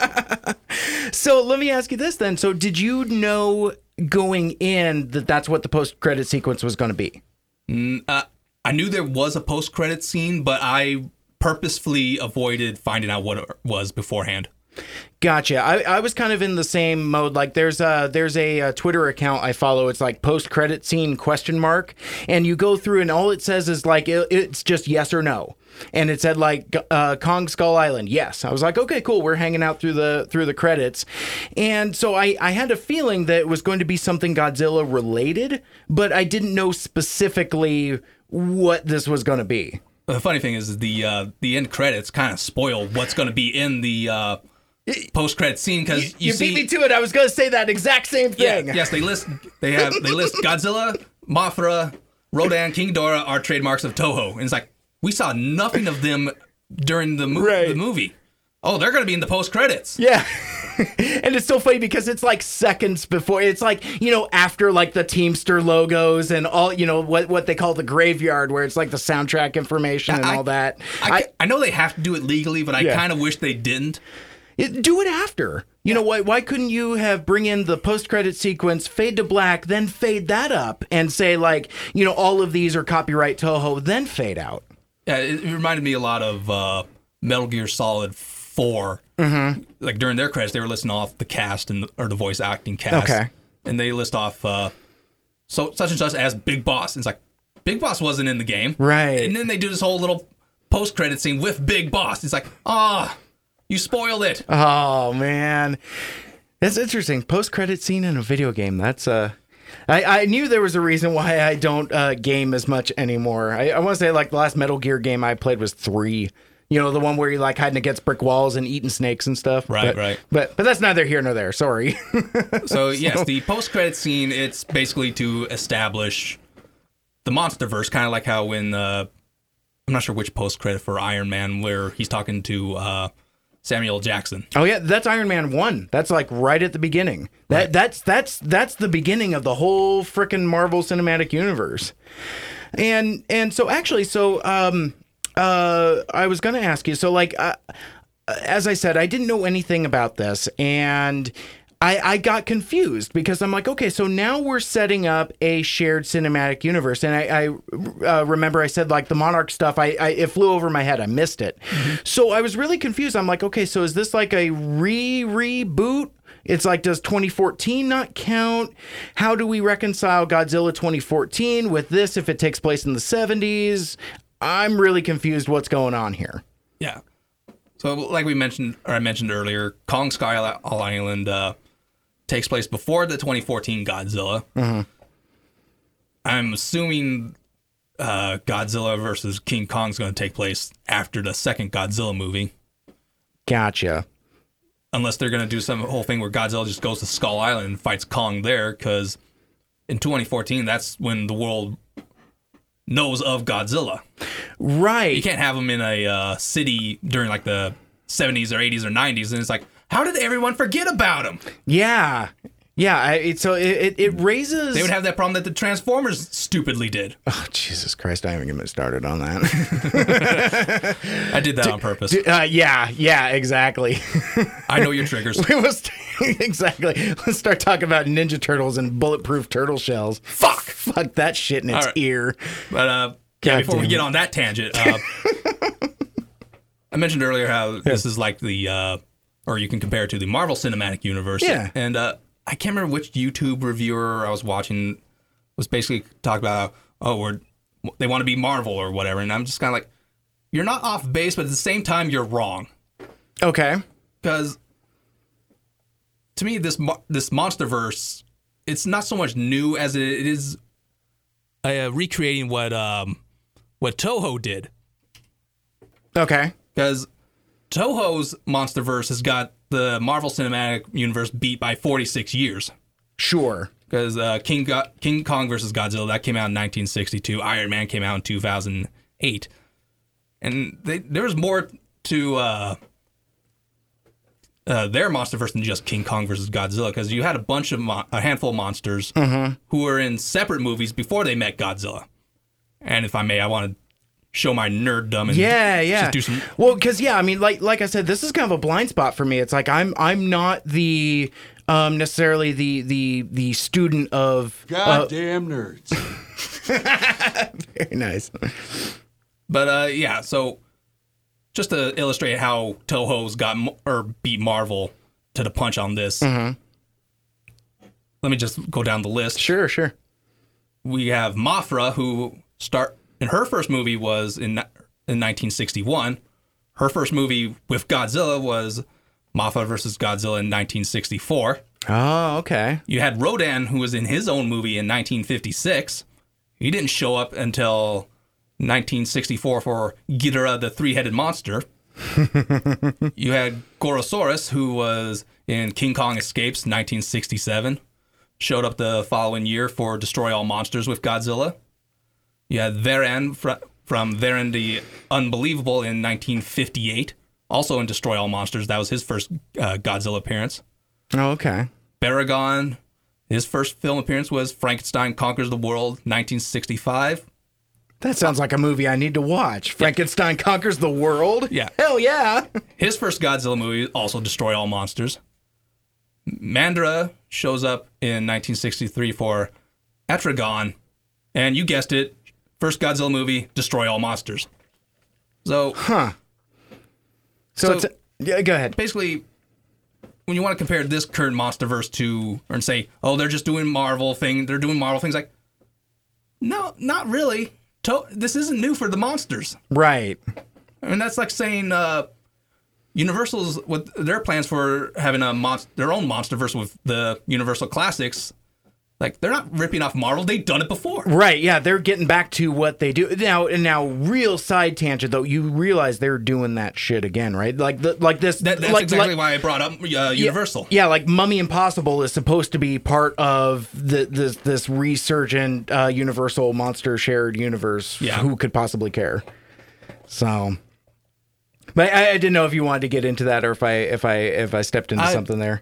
So let me ask you this then. So did you know going in that that's what the post credit sequence was going to be? Uh, I knew there was a post-credit scene, but I purposefully avoided finding out what it was beforehand. Gotcha. I, I was kind of in the same mode. Like there's a there's a, uh Twitter account I follow. It's like post credit scene question mark, and you go through and all it says is like it, it's just yes or no. And it said like uh, Kong Skull Island, yes. I was like, okay, cool. We're hanging out through the through the credits, and so I I had a feeling that it was going to be something Godzilla related, but I didn't know specifically what this was going to be. The funny thing is the uh, the end credits kind of spoil what's going to be in the uh, post-credit scene because you, You, see. beat me to it. I was going to say that exact same yeah, thing. yes, they list they have they list Godzilla, Mothra, Rodan, King Ghidorah are trademarks of Toho, and it's like we saw nothing of them during the, mo- Right. the movie. Oh, they're going to be in the post-credits. Yeah. And it's so funny because it's like seconds before, it's like, you know, after like the Teamster logos and all, you know, what, what they call the graveyard, where it's like the soundtrack information and I- all that. I, I know they have to do it legally, but I Yeah. kind of wish they didn't. It, do it after. You know, why why couldn't you have bring in the post-credit sequence, fade to black, then fade that up and say, like, you know, all of these are copyright Toho, then fade out? Yeah, it, it reminded me a lot of uh, Metal Gear Solid four. Mm-hmm. Like, during their credits, they were listing off the cast and the, or the voice acting cast. Okay. And they list off uh, so such and such as Big Boss. And it's like, Big Boss wasn't in the game. Right. And then they do this whole little post-credit scene with Big Boss. It's like, ah, oh, you spoiled it. Oh, man. That's interesting. Post-credit scene in a video game. That's, uh... I, I knew there was a reason why I don't uh, game as much anymore. I, I want to say, like, the last Metal Gear game I played was three. You know, the one where you're, like, hiding against brick walls and eating snakes and stuff. Right, but, right. But but that's neither here nor there. Sorry. So, yes, the post-credit scene, it's basically to establish the Monsterverse, kind of like how when... Uh, I'm not sure which post-credit for Iron Man, where he's talking to... Uh, Samuel Jackson. Oh yeah, that's Iron Man one. That's like right at the beginning. That right. that's that's that's the beginning of the whole frickin' Marvel Cinematic Universe. And and so actually, so um uh I was gonna ask you. So like, uh, as I said, I didn't know anything about this, and I, I got confused because I'm like, okay, so now we're setting up a shared cinematic universe. And I, I uh, remember I said, like, the Monarch stuff, I, I it flew over my head. I missed it. Mm-hmm. So I was really confused. I'm like, okay, so is this like a re-reboot? It's like, does twenty fourteen not count? How do we reconcile Godzilla twenty fourteen with this if it takes place in the seventies? I'm really confused what's going on here. Yeah. So like we mentioned, or I mentioned earlier, Kong Skull Island uh, takes place before the twenty fourteen Godzilla. Mm-hmm. I'm assuming uh, Godzilla versus King Kong is going to take place after the second Godzilla movie. Gotcha. Unless they're going to do some whole thing where Godzilla just goes to Skull Island and fights Kong there, because in twenty fourteen, that's when the world knows of Godzilla. Right. You can't have him in a uh, city during like the seventies or eighties or nineties, and it's like, how did everyone forget about him? Yeah. Yeah, I, it, so it, it raises... They would have that problem that the Transformers stupidly did. Oh, Jesus Christ, I haven't even started on that. I did that on purpose. Uh, yeah, yeah, exactly. I know your triggers. We must, exactly. Let's start talking about Ninja Turtles and bulletproof turtle shells. Fuck! Fuck that shit in its right. ear. But uh, yeah, before we get on that tangent, uh, I mentioned earlier how yeah. this is like the, uh, or you can compare it to the Marvel Cinematic Universe. Yeah. And uh, I can't remember which YouTube reviewer I was watching was basically talking about, oh, we're, they want to be Marvel or whatever. And I'm just kind of like, you're not off base, but at the same time, you're wrong. Okay. Because to me, this this Monsterverse, it's not so much new as it is uh, recreating what um, what Toho did. Okay. Because Toho's Monsterverse has got the Marvel Cinematic Universe beat by forty-six years. Sure. Because uh, King Go- King Kong versus Godzilla, that came out in nineteen sixty-two. Iron Man came out in two thousand eight. And they, there was more to uh, uh, their Monsterverse than just King Kong versus Godzilla, because you had a bunch of mo- a handful of monsters mm-hmm. who were in separate movies before they met Godzilla. And if I may, I want to show my nerddom and yeah, yeah. just do some. Well, because yeah, I mean, like like I said, this is kind of a blind spot for me. It's like I'm I'm not the um, necessarily the the the student of goddamn uh, nerds. Very nice. But uh, yeah, so just to illustrate how Toho's got or beat Marvel to the punch on this, mm-hmm. let me just go down the list. Sure, sure. We have Mothra, who start in her first movie was in in nineteen sixty-one. Her first movie with Godzilla was Mothra versus Godzilla in nineteen sixty-four. Oh, okay. You had Rodan, who was in his own movie in nineteen fifty-six. He didn't show up until nineteen sixty-four for Ghidorah, the three-headed monster. You had Gorosaurus, who was in King Kong Escapes, nineteen sixty-seven. Showed up the following year for Destroy All Monsters with Godzilla. You had Varan fr- from Varan the Unbelievable in nineteen fifty-eight. Also in Destroy All Monsters. That was his first uh, Godzilla appearance. Oh, okay. Baragon, his first film appearance was Frankenstein Conquers the World, nineteen sixty-five. That sounds like a movie I need to watch. Frankenstein yeah. Conquers the World? Yeah. Hell yeah. His first Godzilla movie, also Destroy All Monsters. Mandra shows up in nineteen sixty-three for Etrigan, and you guessed it, first Godzilla movie, destroy all monsters. So, huh? So, so it's a, yeah. Go ahead. Basically, when you want to compare this current MonsterVerse to, or say, oh, they're just doing Marvel thing, they're doing Marvel things, like, no, not really. To- this isn't new for the monsters, right? I mean, that's like saying uh, Universal's with their plans for having a mon- their own MonsterVerse with the Universal Classics. Like, they're not ripping off Marvel. They've done it before. Right, yeah. They're getting back to what they do. Now, and now, real side tangent, though, you realize they're doing that shit again, right? Like the like this... That, that's like, exactly like, why I brought up uh, Universal. Yeah, yeah, like Mummy Impossible is supposed to be part of the, this this resurgent uh, Universal Monster Shared Universe. Yeah. Who could possibly care? So... But I, I didn't know if you wanted to get into that or if I if I, if I stepped into I, something there.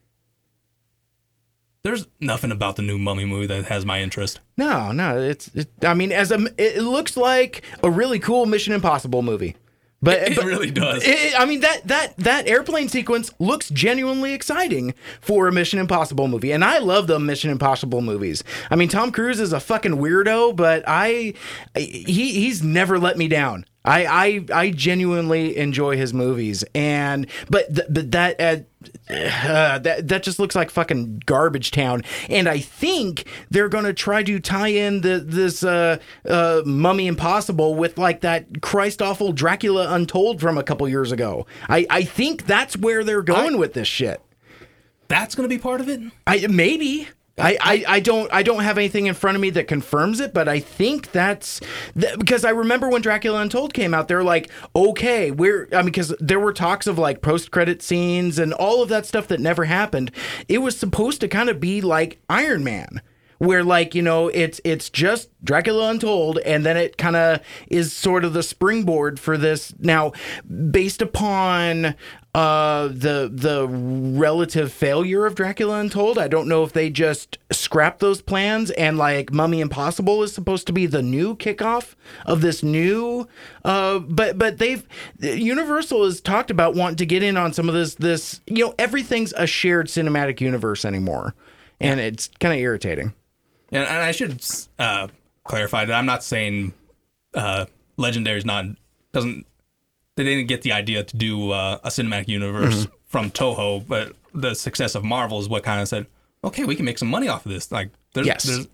There's nothing about the new Mummy movie that has my interest. No, no, it's. It, I mean, as a, it looks like a really cool Mission Impossible movie, but It, it but, really does. It, I mean, that that that airplane sequence looks genuinely exciting for a Mission Impossible movie, and I love the Mission Impossible movies. I mean, Tom Cruise is a fucking weirdo, but I he he's never let me down. I, I I genuinely enjoy his movies, and but th- but that uh, uh, that that just looks like fucking garbage town. And I think they're gonna try to tie in the this uh, uh, Mummy Impossible with like that Christ awful Dracula Untold from a couple years ago. I, I think that's where they're going I, with this shit. That's gonna be part of it. I maybe. I, I, I don't I don't have anything in front of me that confirms it, but I think that's th- because I remember when Dracula Untold came out, they're like, okay, we're I mean, because there were talks of like post credit scenes and all of that stuff that never happened. It was supposed to kind of be like Iron Man, where like, you know, it's it's just Dracula Untold, and then it kind of is sort of the springboard for this. Now, based upon uh, the the relative failure of Dracula Untold, I don't know if they just scrap those plans and like Mummy Impossible is supposed to be the new kickoff of this new. Uh, but but they've Universal has talked about wanting to get in on some of this this you know everything's a shared cinematic universe anymore, and it's kind of irritating. And, and I should uh, clarify that I'm not saying uh, Legendary's not doesn't they didn't get the idea to do uh, a cinematic universe mm-hmm. from Toho, but the success of Marvel is what kind of said, okay, we can make some money off of this. Like, there's, yes. there's,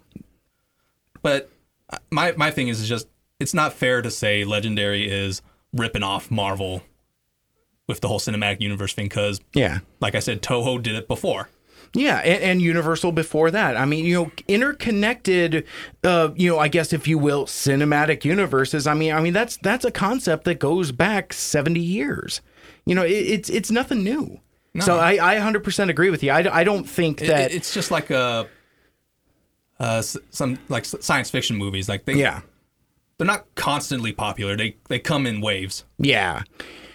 but my my thing is, is just it's not fair to say Legendary is ripping off Marvel with the whole cinematic universe thing because, yeah, like I said, Toho did it before. Yeah, and, and Universal before that. I mean, you know, interconnected, uh, you know, I guess if you will, cinematic universes. I mean, I mean that's that's a concept that goes back seventy years. You know, it, it's it's nothing new. No. So I, I one hundred percent agree with you. I, I don't think that it, it's just like a uh, some like science fiction movies. Like they yeah, they're not constantly popular. They they come in waves. Yeah,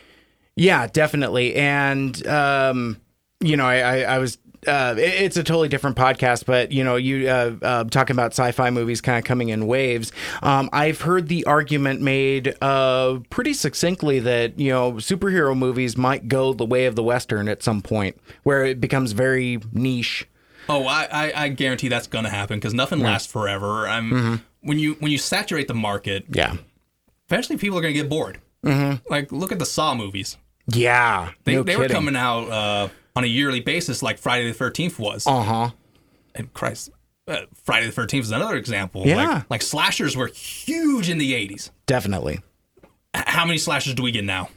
yeah, definitely. And um, you know, I I, I was. Uh, it, it's a totally different podcast, but you know, you uh, uh, talking about sci-fi movies kind of coming in waves. Um, I've heard the argument made uh, pretty succinctly that you know superhero movies might go the way of the Western at some point, where it becomes very niche. Oh, I, I, I guarantee that's going to happen because nothing yeah. lasts forever. I'm mm-hmm. when you when you saturate the market, yeah, eventually people are going to get bored. Mm-hmm. Like look at the Saw movies. Yeah, they no they kidding. were coming out. Uh, on a yearly basis, like Friday the thirteenth was. Uh-huh. And Christ, uh, Friday the thirteenth is another example. Yeah. Like, like slashers were huge in the eighties. Definitely. H- how many slashers do we get now?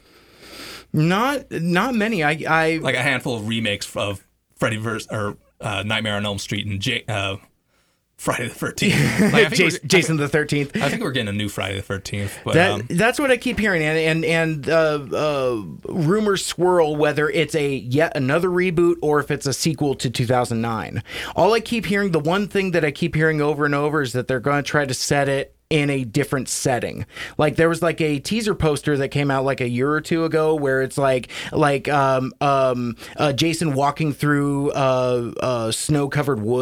Not not many. I, I Like a handful of remakes of Freddy versus, or uh, Nightmare on Elm Street and J- uh, Friday the thirteenth. Like, Jason, Jason the thirteenth. I think we're getting a new Friday the thirteenth. But, that, um, that's what I keep hearing, and and and uh, uh, rumors swirl whether it's a yet another reboot or if it's a sequel to two thousand nine. All I keep hearing, the one thing that I keep hearing over and over is that they're going to try to set it in a different setting. Like there was like a teaser poster that came out like a year or two ago where it's like like um um uh, Jason walking through uh, uh, snow covered woods.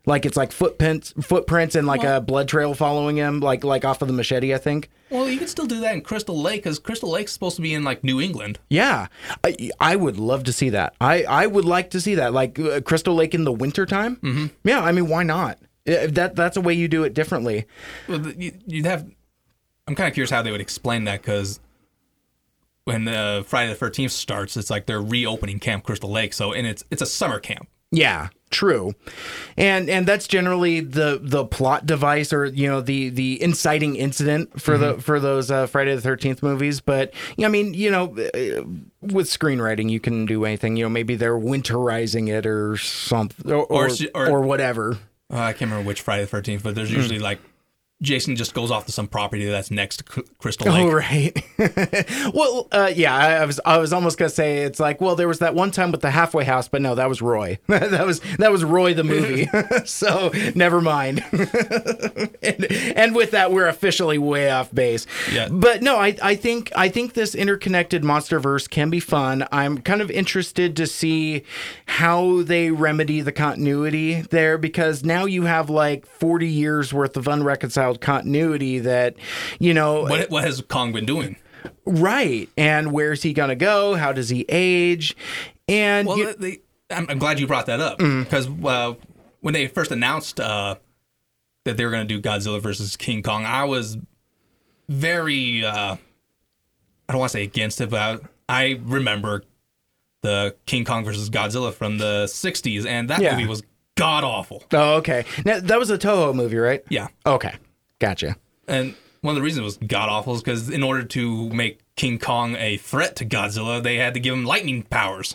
Like it's like footprints, footprints, and like well, a blood trail following him, like like off of the machete, I think. Well, you can still do that in Crystal Lake because Crystal Lake's supposed to be in like New England. Yeah, I, I would love to see that. I, I would like to see that, like uh, Crystal Lake in the wintertime. Mm-hmm. Yeah, I mean, why not? If that that's a way you do it differently. Well, you, you'd have. I'm kind of curious how they would explain that because when uh, Friday the thirteenth starts, it's like they're reopening Camp Crystal Lake, so and it's it's a summer camp. Yeah. True, and and that's generally the the plot device, or you know the the inciting incident for mm-hmm. the for those uh, Friday the thirteenth movies. But I mean, you know, with screenwriting, you can do anything. You know, maybe they're winterizing it or something, or or, or, or whatever. Uh, I can't remember which Friday the thirteenth, but there's usually mm. like. Jason just goes off to some property that's next to Crystal Lake. Oh, right. well, uh, yeah, I, I was I was almost gonna say it's like, well, there was that one time with the halfway house, but no, that was Roy. that was that was Roy the movie. so never mind. and, and with that, we're officially way off base. Yeah. But no, I I think I think this interconnected MonsterVerse can be fun. I'm kind of interested to see how they remedy the continuity there, because now you have like forty years worth of unreconciled continuity that, you know, what, what has Kong been doing? Right. And where's he going to go? How does he age? And well, you, they, I'm, I'm glad you brought that up because mm. uh, when they first announced uh, that they were going to do Godzilla versus King Kong, I was very, uh, I don't want to say against it, but I, I remember the King Kong versus Godzilla from the sixties, and that yeah. movie was god awful. Oh, okay. Now, that was a Toho movie, right? Yeah. Okay. Gotcha. And one of the reasons it was god awful is because in order to make King Kong a threat to Godzilla, they had to give him lightning powers.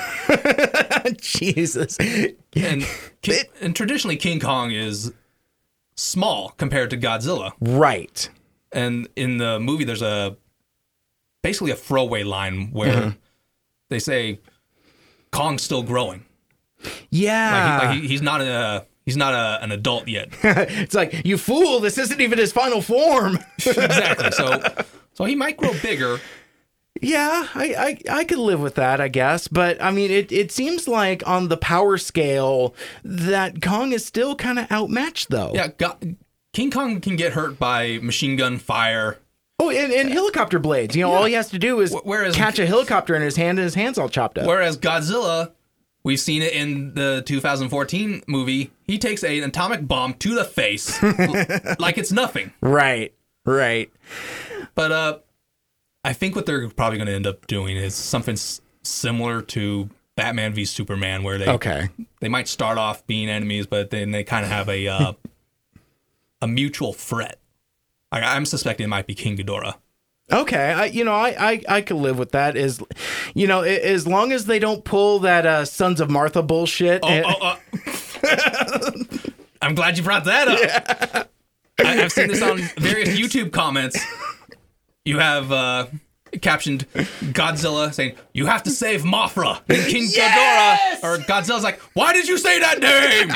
Jesus. And, King, and traditionally, King Kong is small compared to Godzilla. Right. And in the movie, there's a basically a throwaway line where mm-hmm. they say Kong's still growing. Yeah. Like, he, like he, he's not a. He's not a, an adult yet. It's like, you fool, this isn't even his final form. Exactly. So so he might grow bigger. Yeah, I, I, I could live with that, I guess. But, I mean, it, it seems like on the power scale that Kong is still kind of outmatched, though. Yeah, Go- King Kong can get hurt by machine gun fire. Oh, and, and helicopter blades. You know, yeah. all he has to do is whereas, catch a helicopter in his hand and his hand's all chopped up. Whereas Godzilla... We've seen it in the two thousand fourteen movie. He takes a, an atomic bomb to the face like it's nothing. Right, right. But uh, I think what they're probably going to end up doing is something s- similar to Batman v Superman, where they okay. they might start off being enemies, but then they kind of have a uh, a mutual threat. I, I'm suspecting it might be King Ghidorah. Okay, I you know I, I, I could live with that as, you know, as long as they don't pull that uh, Sons of Martha bullshit. Oh, and... oh, uh. I'm glad you brought that up. Yeah. I, I've seen this on various YouTube comments. You have uh, captioned Godzilla saying, "You have to save Mothra." And King yes! Ghidorah or Godzilla's like, "Why did you say that name?"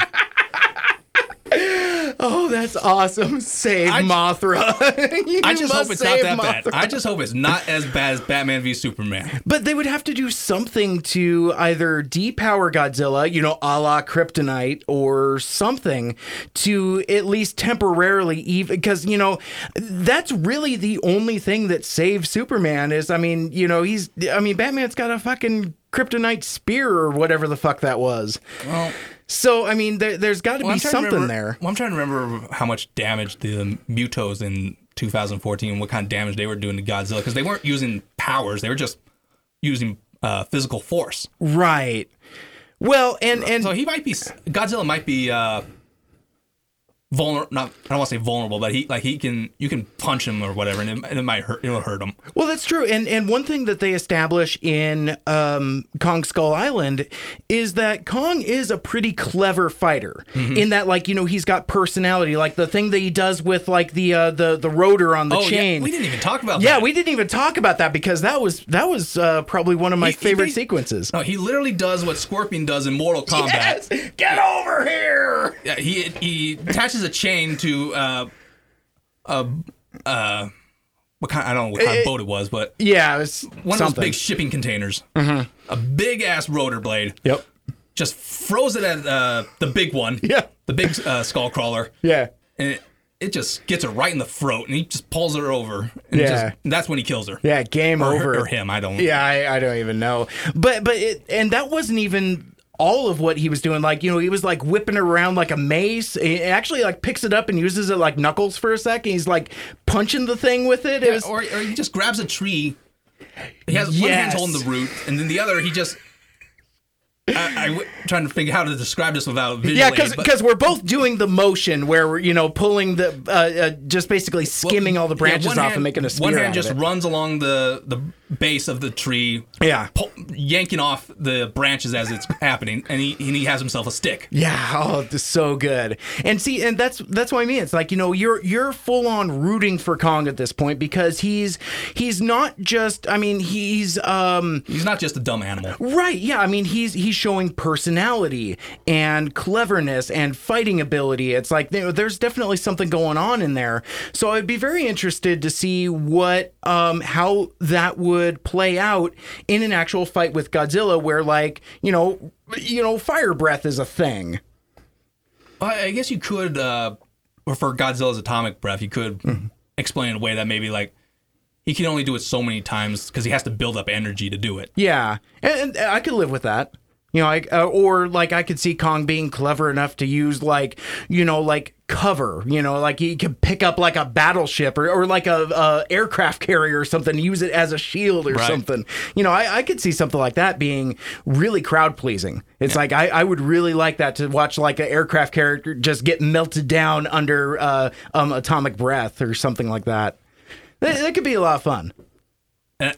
Oh, that's awesome. Save I, Mothra. I just hope it's not that Mothra. bad. I just hope it's not as bad as Batman v Superman. But they would have to do something to either depower Godzilla, you know, a la Kryptonite, or something to at least temporarily even, because, you know, that's really the only thing that saves Superman is, I mean, you know, he's, I mean, Batman's got a fucking Kryptonite spear or whatever the fuck that was. Well... So, I mean, there, there's got to well, be something remember, there. Well, I'm trying to remember how much damage the Mutos in two thousand fourteen, what kind of damage they were doing to Godzilla, because they weren't using powers. They were just using uh, physical force. Right. Well, and... and so he might be... Godzilla might be... Uh, vulnerable, not I don't want to say vulnerable, but he like he can you can punch him or whatever, and it, and it might hurt. It'll hurt him. Well, that's true. And and one thing that they establish in um, Kong Skull Island is that Kong is a pretty clever fighter. Mm-hmm. In that, like, you know, he's got personality. Like the thing that he does with like the uh, the the rotor on the oh, chain. Yeah. We didn't even talk about yeah, that. Yeah, we didn't even talk about that because that was that was uh, probably one of my he, favorite he, sequences. No, he literally does what Scorpion does in Mortal Kombat. Yes! Get over here! Yeah, he he attaches a chain to. Uh, uh, uh, what kind? I don't know what kind it, of boat it was, but yeah, it was one something. of those big shipping containers. Mm-hmm. A big ass rotor blade. Yep. just throws it at uh, the big one. Yeah. The big uh, skull crawler. Yeah. And it, it just gets her right in the throat, and he just pulls her over. And Yeah. just, and that's when he kills her. Yeah, game Or, over. her, or him, I don't Yeah, I, I don't even know. But but it, and that wasn't even all of what he was doing. Like, you know, he was like whipping it around like a mace. He actually like picks it up and uses it like knuckles for a sec. And he's like punching the thing with it. It Yeah, was, or, or he just grabs a tree. He has one Yes. hand holding the root, and then the other, he just... I, I w- trying to figure out how to describe this without visual yeah, aid, but- because we're both doing the motion where we're, you know, pulling the, uh, uh, just basically skimming all the Yeah, branches one off hand- and making a spear One hand out just of it. runs along the, the base of the tree, Yeah. pull, yanking off the branches as it's happening, and he and he has himself a stick. Yeah, oh, it's so good. And see, and that's that's what I mean. It's like, you know, you're you're full on rooting for Kong at this point because he's he's not just. I mean, he's um He's not just a dumb animal. right. Yeah, I mean, he's he's showing personality and cleverness and fighting ability. It's like, you know, there's definitely something going on in there. So I'd be very interested to see what um how that would play out in an actual fight with Godzilla, where like you know you know fire breath is a thing. I I guess you could, uh, or for Godzilla's atomic breath, you could Mm-hmm. explain in a way that maybe like he can only do it so many times because he has to build up energy to do it. Yeah, and, and I could live with that. You know, I, uh, or like I could see Kong being clever enough to use like, you know, like cover, you know, like he could pick up like a battleship or, or like a, a aircraft carrier or something, use it as a shield or Right. something. You know, I, I could see something like that being really crowd pleasing. It's like, I, I would really like that to watch like an aircraft carrier just get melted down under uh, um, atomic breath or something like that. That, that could be a lot of fun. And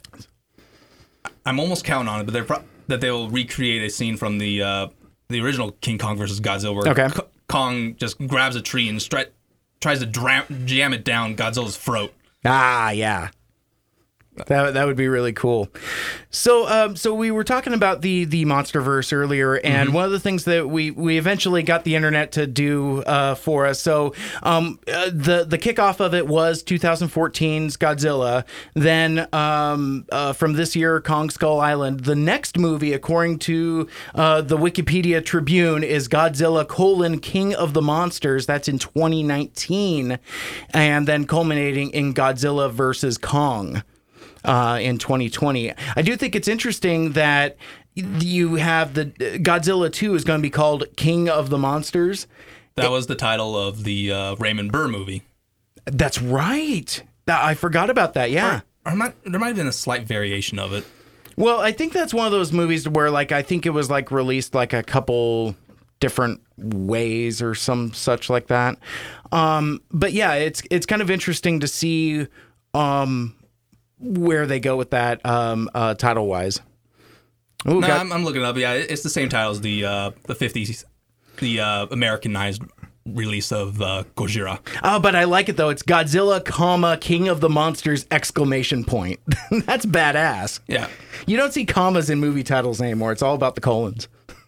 I'm almost counting on it, but they're pro- that they'll recreate a scene from the uh, the original King Kong versus Godzilla, where Okay. K- Kong just grabs a tree and stri- tries to dra- jam it down Godzilla's throat. Ah, yeah. That, that would be really cool. So, um, so we were talking about the the MonsterVerse earlier, and Mm-hmm. one of the things that we, we eventually got the internet to do uh, for us. So, um, uh, the the kickoff of it was twenty fourteen's Godzilla. Then, um, uh, from this year, Kong Skull Island. The next movie, according to uh, the Wikipedia Tribune, is Godzilla: colon, King of the Monsters. That's in twenty nineteen, and then culminating in Godzilla versus Kong. Uh, in twenty twenty. I do think it's interesting that you have the Godzilla two is going to be called King of the Monsters. That was the title of the uh, Raymond Burr movie. That's right. That- I forgot about that. Yeah. Or might, there might have been a slight variation of it. Well, I think that's one of those movies where, like, I think it was like released like a couple different ways or some such like that. Um, but yeah, it's it's kind of interesting to see um, where they go with that um, uh, title wise. Ooh, No, got- I'm, I'm looking up. Yeah, it's the same title as the uh, the fifties, the uh, Americanized release of uh, Gojira. Oh, but I like it though. It's Godzilla, comma, King of the Monsters, exclamation point. That's badass. Yeah. You don't see commas in movie titles anymore. It's all about the colons.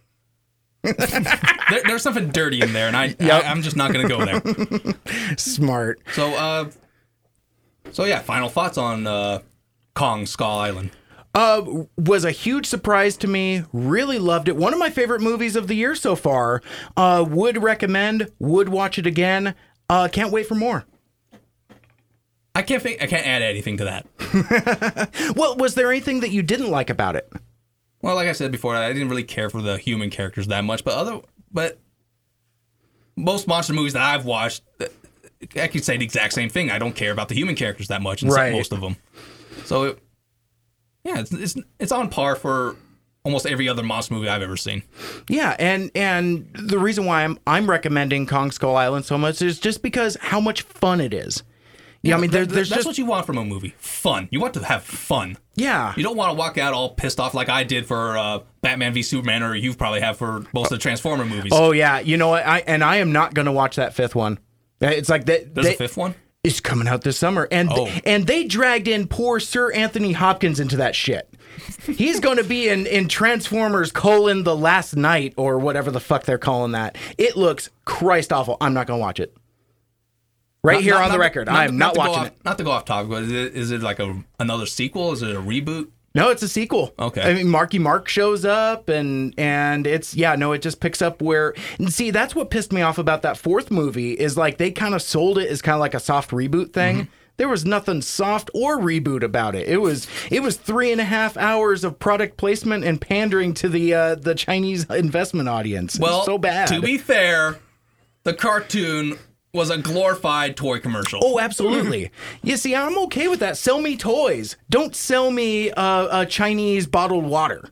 There, there's something dirty in there, and I, Yep. I I'm just not going to go there. Smart. So, uh, so yeah, final thoughts on uh, Kong Skull Island. Uh, was a huge surprise to me. Really loved it. One of my favorite movies of the year so far. Uh, would recommend. Would watch it again. Uh, can't wait for more. I can't think. I can't add anything to that. Well, was there anything that you didn't like about it? Well, like I said before, I didn't really care for the human characters that much, but other, but most monster movies that I've watched, I could say the exact same thing. I don't care about the human characters that much, in Right. most of them. So, it, yeah, it's, it's it's on par for almost every other monster movie I've ever seen. Yeah, and and the reason why I'm I'm recommending Kong Skull Island so much is just because how much fun it is. Yeah, I mean, there, Th- there's that's just what you want from a movie: fun. You want to have fun. yeah. You don't want to walk out all pissed off like I did for uh, Batman v Superman, or you probably have for most of the Transformer movies. Oh yeah, you know what? I and I am not going to watch that fifth one. It's like that. There's they- a fifth one. It's coming out this summer, and Oh. and they dragged in poor Sir Anthony Hopkins into that shit. He's going to be in in Transformers: colon the Last Night or whatever the fuck they're calling that. It looks Christ awful. I'm not going to watch it. Right Not- here not- on the not- record, not- I am not, to go watching off, it. Not to go off topic, but is it, is it like a another sequel? Is it a reboot? No, it's a sequel. Okay. I mean, Marky Mark shows up, and and it's yeah, no, it just picks up where. And see, that's what pissed me off about that fourth movie is like they kind of sold it as kind of like a soft reboot thing. Mm-hmm. There was nothing soft or reboot about it. It was it was three and a half hours of product placement and pandering to the uh, the Chinese investment audience. Well, it was so bad. To be fair, the cartoon was a glorified toy commercial. Oh, absolutely. You see, I'm okay with that. Sell me toys. Don't sell me uh, a Chinese bottled water.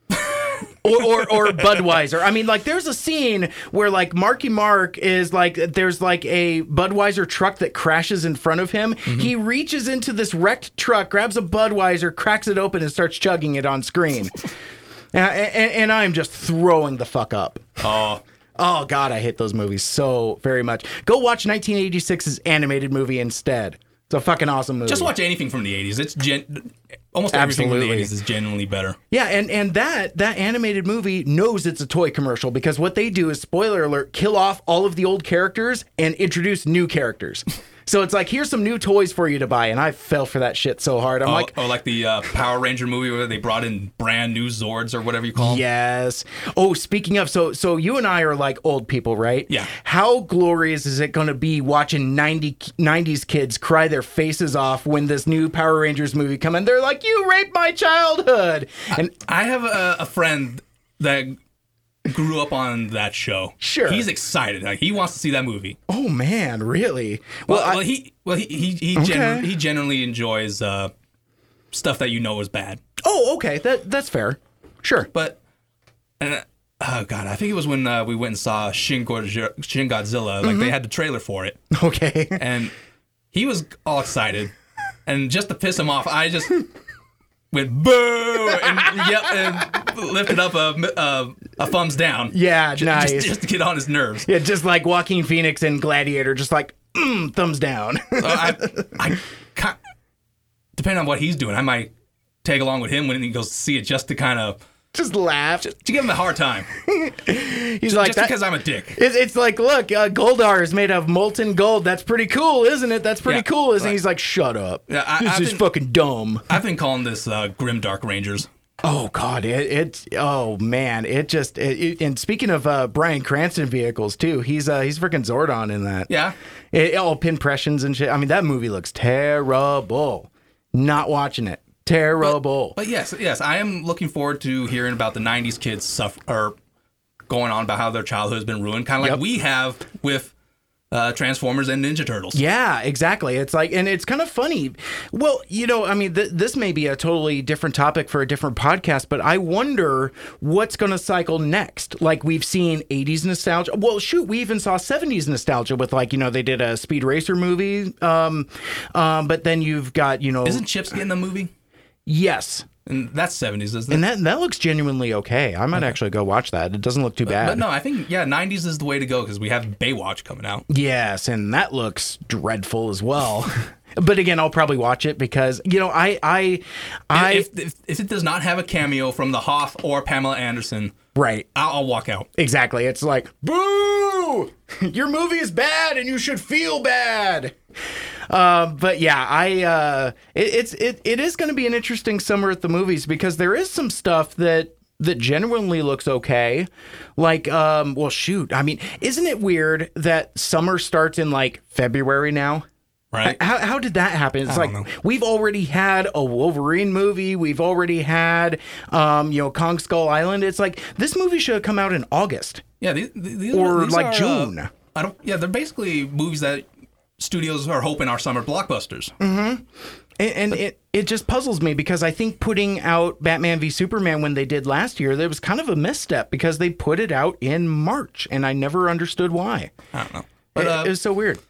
or, or or Budweiser. I mean, like, there's a scene where, like, Marky Mark is, like, there's, like, a Budweiser truck that crashes in front of him. Mm-hmm. He reaches into this wrecked truck, grabs a Budweiser, cracks it open, and starts chugging it on screen. and, and, and I'm just throwing the fuck up. Oh. Oh, God, I hate those movies so very much. Go watch nineteen eighty-six's animated movie instead. It's a fucking awesome movie. Just watch anything from the eighties. It's gen- almost everything Absolutely. from the eighties is genuinely better. Yeah, and, and that that animated movie knows it's a toy commercial because what they do is, spoiler alert, kill off all of the old characters and introduce new characters. So it's like, here's some new toys for you to buy, and I fell for that shit so hard. I'm oh, like... Oh, like the uh, Power Ranger movie where they brought in brand new Zords or whatever you call them? Yes. Oh, speaking of, so so you and I are like old people, right? Yeah. How glorious is it going to be watching ninety, nineties kids cry their faces off when this new Power Rangers movie come in? They're like, you raped my childhood! And I, I have a, a friend that grew up on that show. Sure. He's excited. Like, he wants to see that movie. Oh, man, really? Well, Well, I- well he well he he he, Okay. genu- he generally enjoys uh, stuff that you know is bad. Oh, okay. That That's fair. Sure. But and uh, oh god, I think it was when uh, we went and saw Shin, Godzilla, Shin Godzilla. Like, they had the trailer for it, Okay. and he was all excited. And just to piss him off, I just went boo and yep and lifted up a a, a thumbs down. Yeah, Ju- nice. Just, just to get on his nerves. Yeah, just like Joaquin Phoenix in Gladiator, just like, mm, thumbs down. Uh, I, I, ca- depending on what he's doing, I might tag along with him when he goes to see it just to kind of just laugh. to give him a hard time. He's like, just that, because I'm a dick. It, it's like, look, uh, Goldar is made of molten gold. That's pretty cool, isn't it? That's pretty Yeah, cool, isn't it? right. He's like, shut up. Yeah, I- this I've is been- fucking dumb. I've been calling this uh, Grim Dark Rangers. Oh, God. It, it's, oh, man. It just, it, it- and speaking of uh, Bryan Cranston vehicles, too, he's uh, he's freaking Zordon in that. Yeah. It, all pinpressions and shit. I mean, that movie looks terrible. Not watching it. Terrible. But yes, yes, I am looking forward to hearing about the nineties kids suffer or going on about how their childhood has been ruined, kind of like Yep. we have with uh, Transformers and Ninja Turtles. Yeah, exactly. It's like, and it's kind of funny. Well, you know, I mean, th- this may be a totally different topic for a different podcast, but I wonder what's going to cycle next. Like, we've seen eighties nostalgia. Well, shoot, we even saw seventies nostalgia with, like, you know, they did a Speed Racer movie. Um, um, but then you've got, you know, Isn't Chips getting a movie? yes. And that's seventies, isn't it? And that that looks genuinely okay. I might actually go watch that. It doesn't look too bad. But no, I think, yeah, nineties is the way to go because we have Baywatch coming out. Yes, and that looks dreadful as well. But again, I'll probably watch it because, you know, I I I if, if, if it does not have a cameo from the Hoff or Pamela Anderson, right. I'll, I'll walk out. Exactly. It's like, boo! Your movie is bad and you should feel bad. Uh, but yeah, I uh, it, it's it it is going to be an interesting summer at the movies because there is some stuff that that genuinely looks okay. Like, um, well, shoot. I mean, isn't it weird that summer starts in like February now? Right? How, how did that happen? It's I like don't know. we've already had a Wolverine movie. We've already had, um, you know, Kong Skull Island. It's like this movie should have come out in August. Yeah, these, these Or are, these like are, uh, June. I don't. Yeah, they're basically movies that studios are hoping are summer blockbusters. And, and it, it just puzzles me because I think putting out Batman v Superman when they did last year, there was kind of a misstep because they put it out in March, and I never understood why. I don't know, but It, uh, it was so weird.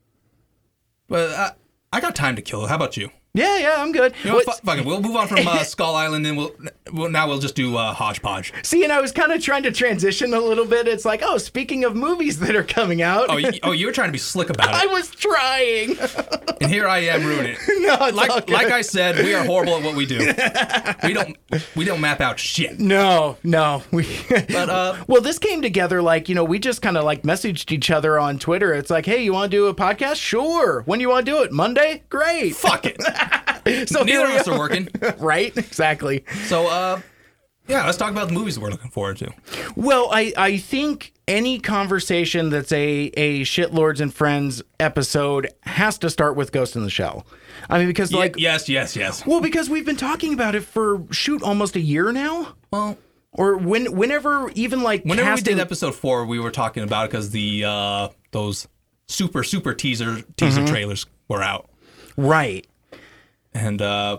but uh, I got time to kill. How about you? Yeah, yeah, I'm good. You know, What- fu- fuck it. We'll move on from uh, Skull Island, and we'll, we'll now we'll just do uh, hodgepodge. See, and I was kind of trying to transition a little bit. It's like, oh, speaking of movies that are coming out. Oh, you, oh, you were trying to be slick about I it, was trying. and here I am ruining it. No, it's all Like, good. like I said, we are horrible at what we do. We don't we don't map out shit. No, no. We But uh, well, this came together like, you know, we just kind of like messaged each other on Twitter. It's like, hey, you want to do a podcast? Sure. When do you want to do it? Monday? Great. fuck it. So neither of here us we are working. Right? Exactly. So, uh, yeah, let's talk about the movies we're looking forward to. Well, I, I think any conversation that's a, a Shitlords and Friends episode has to start with Ghost in the Shell. I mean, because like... Y- yes, yes, yes. Well, because we've been talking about it for, shoot, almost a year now? Well... Or when, whenever, even like Whenever casting... we did episode four, we were talking about it because the, uh, those super, super teaser teaser mm-hmm. trailers were out. Right. And, uh...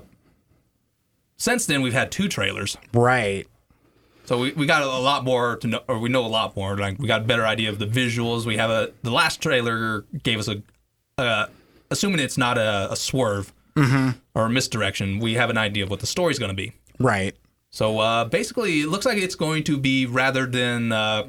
since then, we've had two trailers. Right. So we, we got a lot more to know, or we know a lot more. Like we got a better idea of the visuals. We have a the last trailer gave us a, uh, assuming it's not a, a swerve mm-hmm. or a misdirection. We have an idea of what the story's going to be. Right. So uh, basically, it looks like it's going to be rather than uh,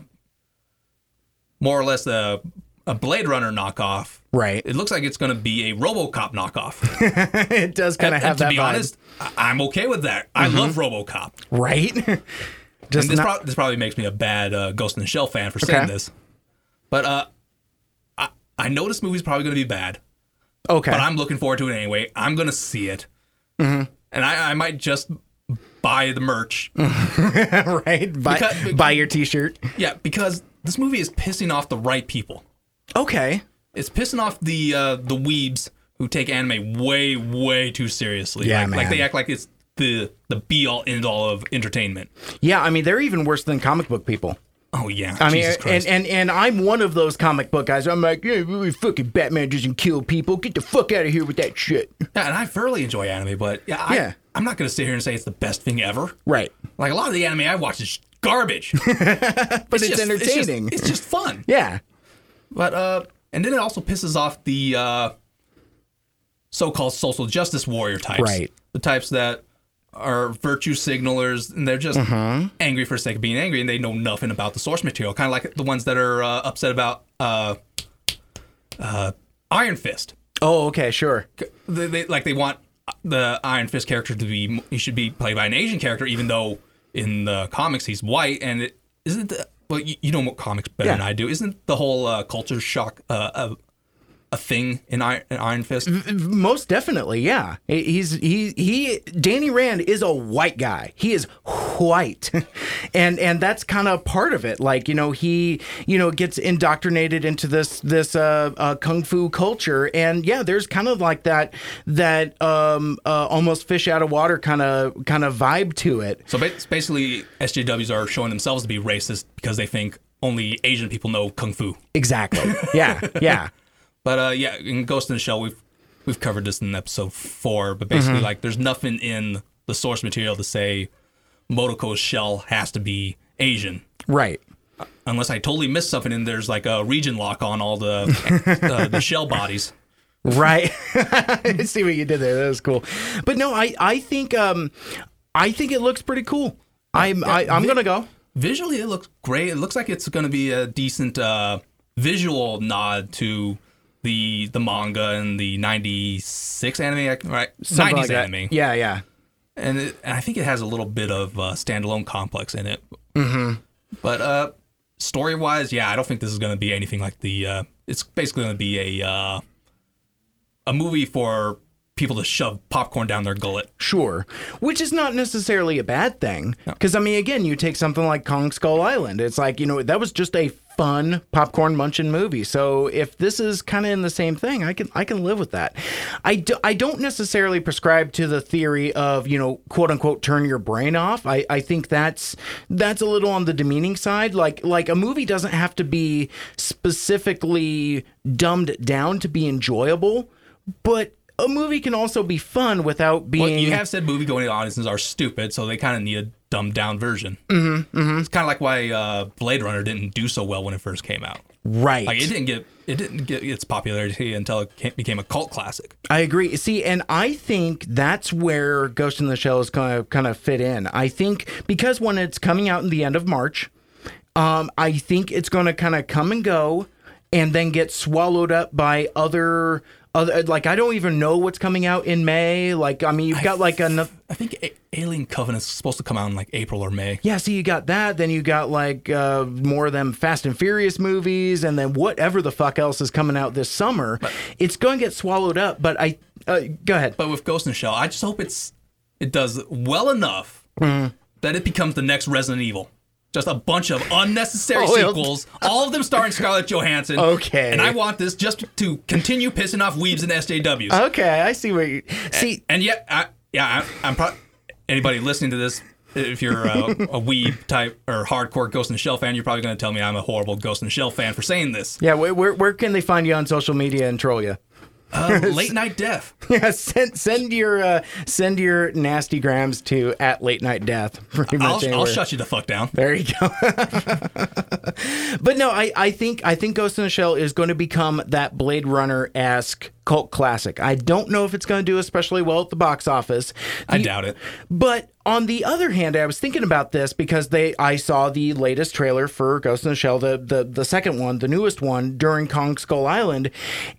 more or less a, a Blade Runner knockoff. Right. It looks like it's going to be a RoboCop knockoff. It does kind of have and that to be vibe. honest, I- I'm okay with that. I Mm-hmm. love RoboCop. Right. Just and this, not... pro- this probably makes me a bad uh, Ghost in the Shell fan for saying okay. this. But uh, I, I know this movie's probably going to be bad. Okay. But I'm looking forward to it anyway. I'm going to see it. Mm-hmm. And I, I might just buy the merch. Right? Buy, because, buy your t-shirt. Yeah, because this movie is pissing off the right people. Okay. It's pissing off the uh, the weebs who take anime way, way too seriously. Yeah, like, man. like they act like it's the the be-all, end-all of entertainment. Yeah, I mean, they're even worse than comic book people. Oh, yeah. I mean, Jesus and, Christ. and and I'm one of those comic book guys. I'm like, yeah, really fucking Batman doesn't kill people. Get the fuck out of here with that shit. Yeah, and I thoroughly enjoy anime, but yeah, I, Yeah. I'm not going to sit here and say it's the best thing ever. Right. Like, a lot of the anime I watch is garbage. But it's, just- entertaining. It's just, it's just fun. Yeah. But, uh, and then it also pisses off the uh, so-called social justice warrior types. Right. The types that are virtue signalers, and they're just Mm-hmm. angry for the sake of being angry, and they know nothing about the source material. Kind of like the ones that are uh, upset about uh, uh, Iron Fist. Oh, okay, sure. They, they, like, they want the Iron Fist character to be, he should be played by an Asian character, even though in the comics he's white, and it isn't the, well, you, you know more comics better Yeah. than I do. Isn't the whole uh, culture shock uh, a, a thing in Iron, in Iron Fist? Most definitely, yeah. He's he he. Danny Rand is a white guy. He is white, and and that's kind of part of it. Like you know, he you know gets indoctrinated into this this uh, uh, kung fu culture, and yeah, there's kind of like that that um uh, almost fish out of water kind of kind of vibe to it. So ba- basically, S J Ws are showing themselves to be racist because they think only Asian people know kung fu. Exactly. Yeah. Yeah. But uh, yeah, in Ghost in the Shell, we've we've covered this in episode four. But basically, Mm-hmm. like, there's nothing in the source material to say Motoko's shell has to be Asian, Right. unless I totally missed something. And there's like a region lock on all the uh, the shell bodies. Right. I see what you did there. That was cool. But no, I I think um I think it looks pretty cool. I'm I, I'm gonna go. Visually, it looks great. It looks like it's going to be a decent uh, visual nod to the the manga and the ninety-six anime, right? Something nineties like that. anime. Yeah, yeah. And, it, and I think it has a little bit of uh, standalone complex in it. Mm-hmm. But uh, story-wise, yeah, I don't think this is going to be anything like the... Uh, it's basically going to be a uh, a movie for people to shove popcorn down their gullet. Sure. Which is not necessarily a bad thing. Because, I mean, again, you take something like Kong Skull Island. It's like, you know, that was just a fun popcorn munching movie. So if this is kind of in the same thing, I can I can live with that. I, do, I don't necessarily prescribe to the theory of, you know, quote unquote, turn your brain off. I, I think that's that's a little on the demeaning side. Like like a movie doesn't have to be specifically dumbed down to be enjoyable, but a movie can also be fun without being... Well, you have said movie-going audiences are stupid, so they kind of need a dumbed-down version. Mm-hmm, mm-hmm. It's kind of like why uh, Blade Runner didn't do so well when it first came out. Right. Like, it didn't get it didn't get its popularity until it came, became a cult classic. I agree. See, and I think that's where Ghost in the Shell is going to kind of fit in. I think because when it's coming out in the end of March, um, I think it's going to kind of come and go and then get swallowed up by other... Other, like, I don't even know what's coming out in May. Like, I mean, you've got like another... I think A- Alien Covenant's supposed to come out in like April or May. Yeah, so you got that. Then you got like uh, more of them Fast and Furious movies, and then whatever the fuck else is coming out this summer. But, it's going to get swallowed up. But I, uh, go ahead. But with Ghost in the Shell, I just hope it's it does well enough Mm. that it becomes the next Resident Evil. Just a bunch of unnecessary Oh, it'll- sequels, all of them starring Scarlett Johansson. Okay. And I want this just to continue pissing off weebs and S J Ws. Okay, I see what you see. And yet, I, yeah, I, I'm probably anybody listening to this. If you're a, a weeb type or hardcore Ghost in the Shell fan, you're probably going to tell me I'm a horrible Ghost in the Shell fan for saying this. Yeah, where, where where can they find you on social media and troll you? Uh, late night death. Yeah, send send your uh, send your nasty grams to at late night death. Pretty much I'll, I'll anywhere. shut you the fuck down. There you go. But no, I, I think I think Ghost in the Shell is going to become that Blade Runner-esque cult classic. I don't know if it's going to do especially well at the box office. I The- doubt it. But on the other hand, I was thinking about this because they I saw the latest trailer for Ghost in the Shell, the the the second one, the newest one during Kong Skull Island,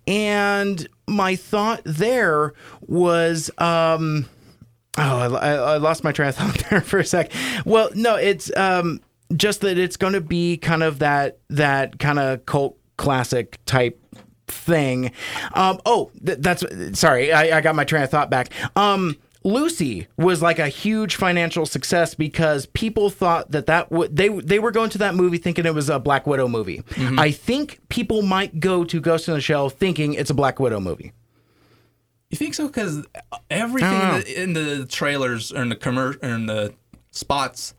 and my thought there was um oh I, I lost my train of thought there for a sec. Well, no, it's um just that it's going to be kind of that that kind of cult classic type thing. Um, oh, th- that's sorry, I, I got my train of thought back. Um, Lucy was like a huge financial success because people thought that that w- they they were going to that movie thinking it was a Black Widow movie. Mm-hmm. I think people might go to Ghost in the Shell thinking it's a Black Widow movie. You think so? Because everything I in the, in the trailers or in the commer- or in the spots,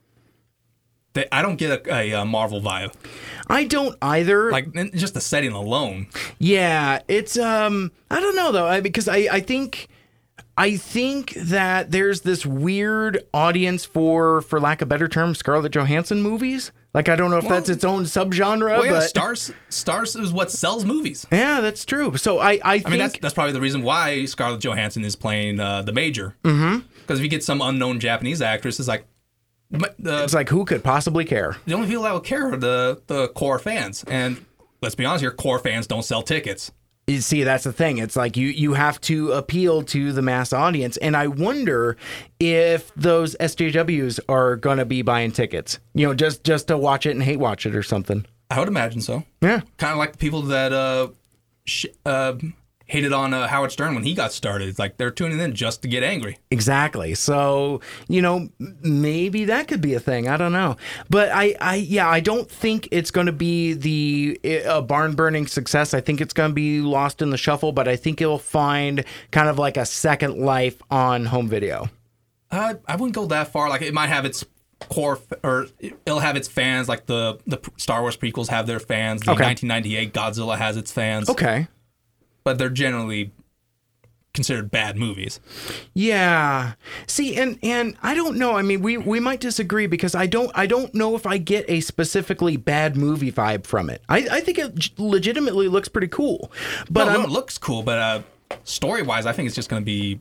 they, I don't get a, a, uh Marvel vibe. I don't either. Like and just the setting alone. Yeah, it's um I don't know though, I, because I I think I think that there's this weird audience for for lack of better term Scarlett Johansson movies. Like I don't know if that's its own subgenre, Well, yeah, but stars stars is what sells movies. yeah, that's true. So I I, I think mean, that's that's probably the reason why Scarlett Johansson is playing uh, the Major. Mm-hmm. Because if you get some unknown Japanese actress, it's like the it's like who could possibly care? the only people that will care are the the core fans. And let's be honest here, core fans don't sell tickets. You see, that's the thing. It's like you you have to appeal to the mass audience, and I wonder if those S J Ws are going to be buying tickets. You know, just just to watch it and hate watch it or something. I would imagine so. Yeah. Kind of like the people that uh, sh- uh, hated on uh, Howard Stern when he got started. It's like they're tuning in just to get angry. Exactly. So, you know, m- maybe that could be a thing. I don't know. But I, I yeah, I don't think it's going to be the a barn burning success. I think it's going to be lost in the shuffle, but I think it'll find kind of like a second life on home video. Uh, I wouldn't go that far. Like it might have its core, f- or it'll have its fans. Like the the Star Wars prequels have their fans. The Okay. nineteen ninety-eight Godzilla has its fans. Okay. But they're generally considered bad movies. Yeah. See, and and I don't know. I mean, we we might disagree because I don't I don't know if I get a specifically bad movie vibe from it. I, I think it j- legitimately looks pretty cool. But But I'm, it looks cool. But uh, story wise, I think it's just going to be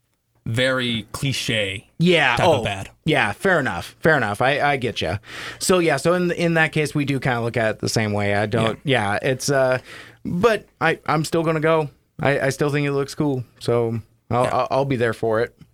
very cliche. yeah, type oh, of bad. yeah, fair enough. Fair enough. I, I get you. So yeah, so in in that case we do kind of look at it the same way. I don't yeah, it's uh but I I'm still going to go. I, I still think it looks cool. So I'll, Yeah. I'll I'll be there for it.